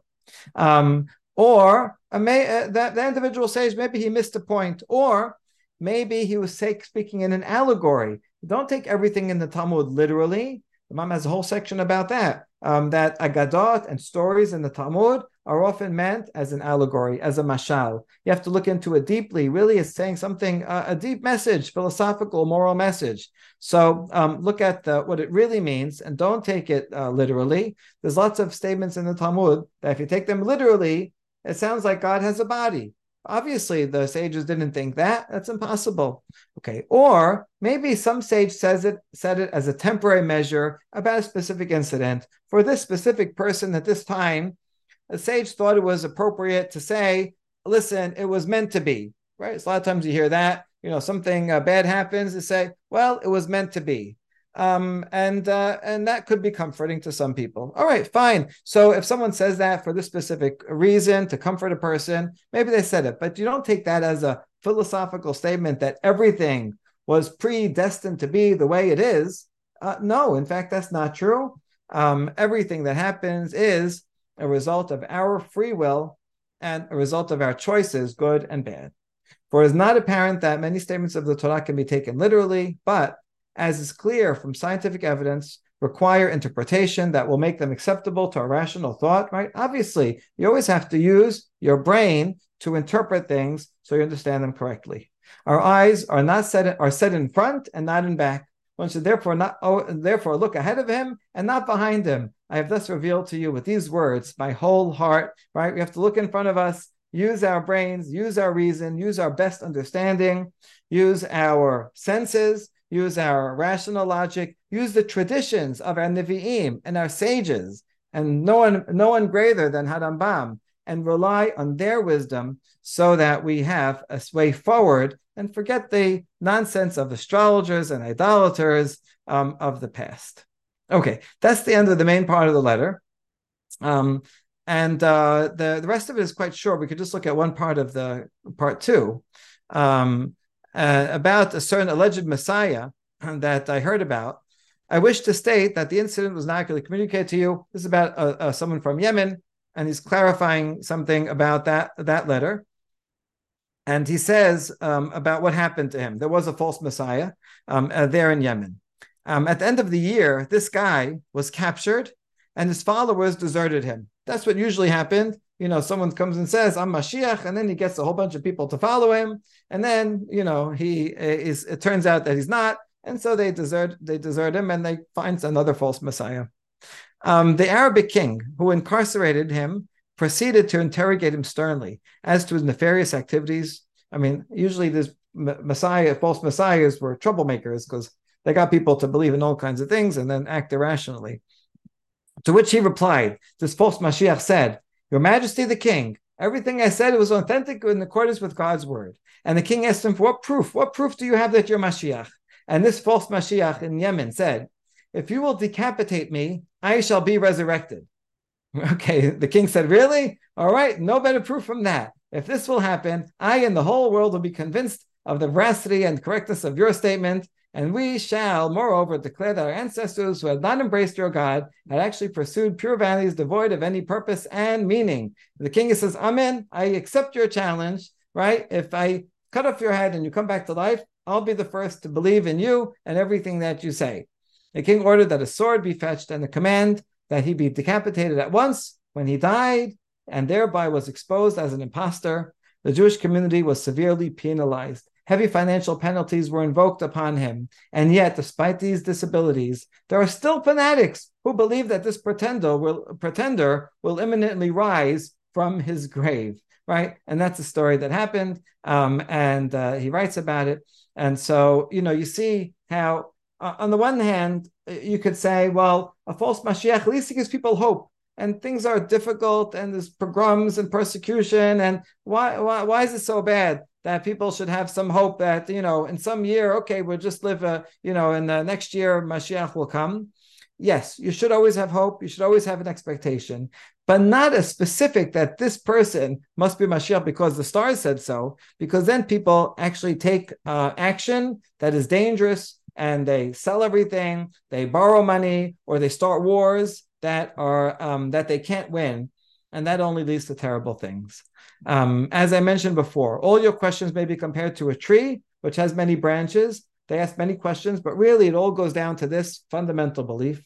Um, or uh, may, uh, that the individual says maybe he missed a point, or maybe he was say, speaking in an allegory. Don't take everything in the Talmud literally. The Imam has a whole section about that. Um, that agadot and stories in the Talmud are often meant as an allegory, as a mashal. You have to look into it deeply. Really, it's saying something, uh, a deep message, philosophical, moral message. So um, look at the, what it really means and don't take it uh, literally. There's lots of statements in the Talmud that if you take them literally, it sounds like God has a body. Obviously, the sages didn't think that. That's impossible. Okay, or maybe some sage says it said it as a temporary measure about a specific incident for this specific person at this time. A sage thought it was appropriate to say, "Listen, it was meant to be." Right? So a lot of times you hear that. You know, something uh, bad happens. They say, "Well, it was meant to be." Um, and uh, and that could be comforting to some people. All right, fine. So if someone says that for this specific reason to comfort a person, maybe they said it, but you don't take that as a philosophical statement that everything was predestined to be the way it is. Uh, no, in fact, that's not true. Um, everything that happens is a result of our free will and a result of our choices, good and bad. For it is not apparent that many statements of the Torah can be taken literally, but as is clear from scientific evidence, require interpretation that will make them acceptable to a rational thought, right? Obviously, you always have to use your brain to interpret things so you understand them correctly. Our eyes are not set are set in front and not in back. One should therefore not oh, therefore look ahead of him and not behind him. I have thus revealed to you with these words my whole heart, right? We have to look in front of us, use our brains, use our reason, use our best understanding, use our senses, use our rational logic, use the traditions of our Nevi'im and our sages, and no one, no one greater than Harambam, and rely on their wisdom so that we have a way forward and forget the nonsense of astrologers and idolaters um, of the past. Okay, that's the end of the main part of the letter. Um, and uh, the, the rest of it is quite short. We could just look at one part of the part two. Um, Uh, about a certain alleged Messiah that I heard about. I wish to state that the incident was not accurately communicated to you. This is about uh, uh, someone from Yemen, and he's clarifying something about that, that letter. And he says um, about what happened to him. There was a false Messiah um, uh, there in Yemen. Um, at the end of the year, this guy was captured, and his followers deserted him. That's what usually happened. You know, someone comes and says, "I'm Mashiach," and then he gets a whole bunch of people to follow him. And then, you know, he is, it turns out that he's not. And so they desert, they desert him and they find another false Messiah. Um, the Arabic king who incarcerated him proceeded to interrogate him sternly as to his nefarious activities. I mean, usually these Messiah, false Messiahs were troublemakers because they got people to believe in all kinds of things and then act irrationally. To which he replied, this false Mashiach said, "Your Majesty the King, everything I said was authentic in accordance with God's word." And the king asked him, "For what proof? What proof do you have that you're Mashiach?" And this false Mashiach in Yemen said, "If you will decapitate me, I shall be resurrected." Okay, the king said, "Really? All right, no better proof from that. If this will happen, I and the whole world will be convinced of the veracity and correctness of your statement, and we shall, moreover, declare that our ancestors who had not embraced your God had actually pursued pure vanities devoid of any purpose and meaning." The king says, "Amen, I accept your challenge, right? If I cut off your head and you come back to life, I'll be the first to believe in you and everything that you say." The king ordered that a sword be fetched and a command that he be decapitated at once. When he died and thereby was exposed as an impostor, the Jewish community was severely penalized. Heavy financial penalties were invoked upon him. And yet, despite these disabilities, there are still fanatics who believe that this pretender will, pretender will imminently rise from his grave, right? And that's a story that happened. Um, and uh, he writes about it. And so, you know, you see how, uh, on the one hand, you could say, well, a false Mashiach, at least he gives people hope. And things are difficult, and there's pogroms and persecution. And why, why, why is it so bad that people should have some hope that, you know, in some year, okay, we'll just live, a, you know, in the next year, Mashiach will come. Yes, you should always have hope. You should always have an expectation, but not as specific that this person must be Mashiach because the stars said so, because then people actually take uh, action that is dangerous, and they sell everything, they borrow money, or they start wars that are um, that they can't win, and that only leads to terrible things. Um, as I mentioned before, all your questions may be compared to a tree which has many branches. They ask many questions, but really it all goes down to this fundamental belief.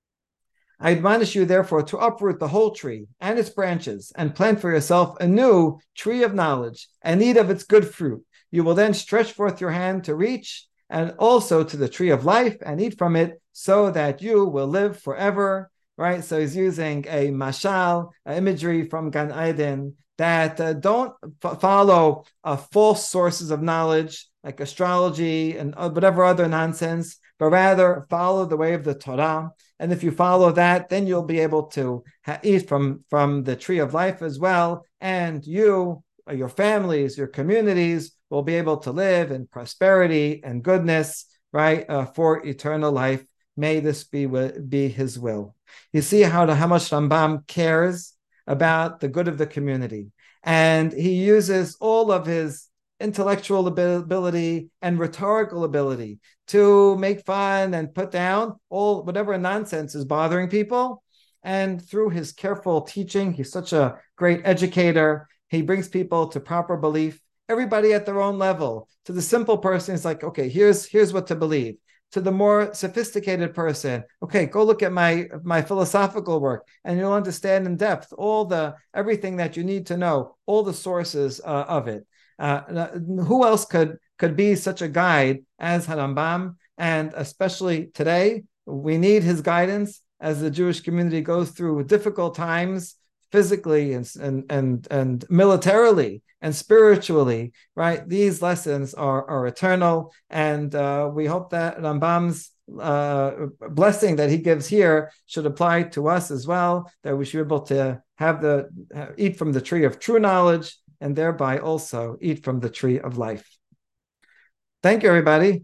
I admonish you, therefore, to uproot the whole tree and its branches and plant for yourself a new tree of knowledge and eat of its good fruit. You will then stretch forth your hand to reach and also to the tree of life and eat from it so that you will live forever. Right? So he's using a mashal, a imagery from Gan Eden, that uh, don't f- follow uh, false sources of knowledge like astrology and uh, whatever other nonsense, but rather follow the way of the Torah. And if you follow that, then you'll be able to ha- eat from, from the tree of life as well. And you, your families, your communities will be able to live in prosperity and goodness, right, uh, for eternal life. May this be, be his will. You see how, the, how much Rambam cares about the good of the community. And he uses all of his intellectual ability and rhetorical ability to make fun and put down all whatever nonsense is bothering people. And through his careful teaching, he's such a great educator. He brings people to proper belief, everybody at their own level. To the simple person, it's like, okay, here's, here's what to believe. To the more sophisticated person, okay, go look at my my philosophical work, and you'll understand in depth all the everything that you need to know, all the sources uh, of it. Uh, who else could could be such a guide as Harambam? And especially today, we need his guidance as the Jewish community goes through difficult times, physically and and and, and militarily and spiritually, right? These lessons are, are eternal, and uh, we hope that Rambam's uh, blessing that he gives here should apply to us as well, that we should be able to have the uh, eat from the tree of true knowledge and thereby also eat from the tree of life. Thank you, everybody.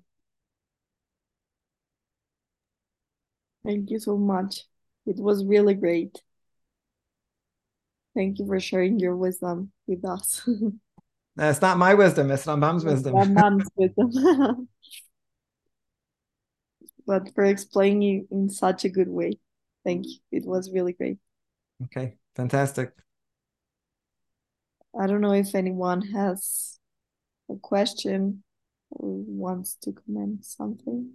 Thank you so much. It was really great. Thank you for sharing your wisdom with us. It's not my wisdom, it's Rambam's It's wisdom. Rambam's wisdom. But for explaining in such a good way. Thank you. It was really great. Okay, fantastic. I don't know if anyone has a question or wants to comment something.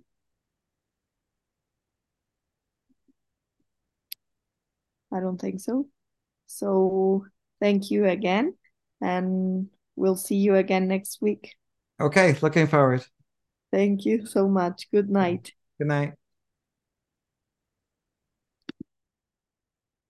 I don't think so. So thank you again, and we'll see you again next week. Okay, looking forward. Thank you so much. Good night. Good night.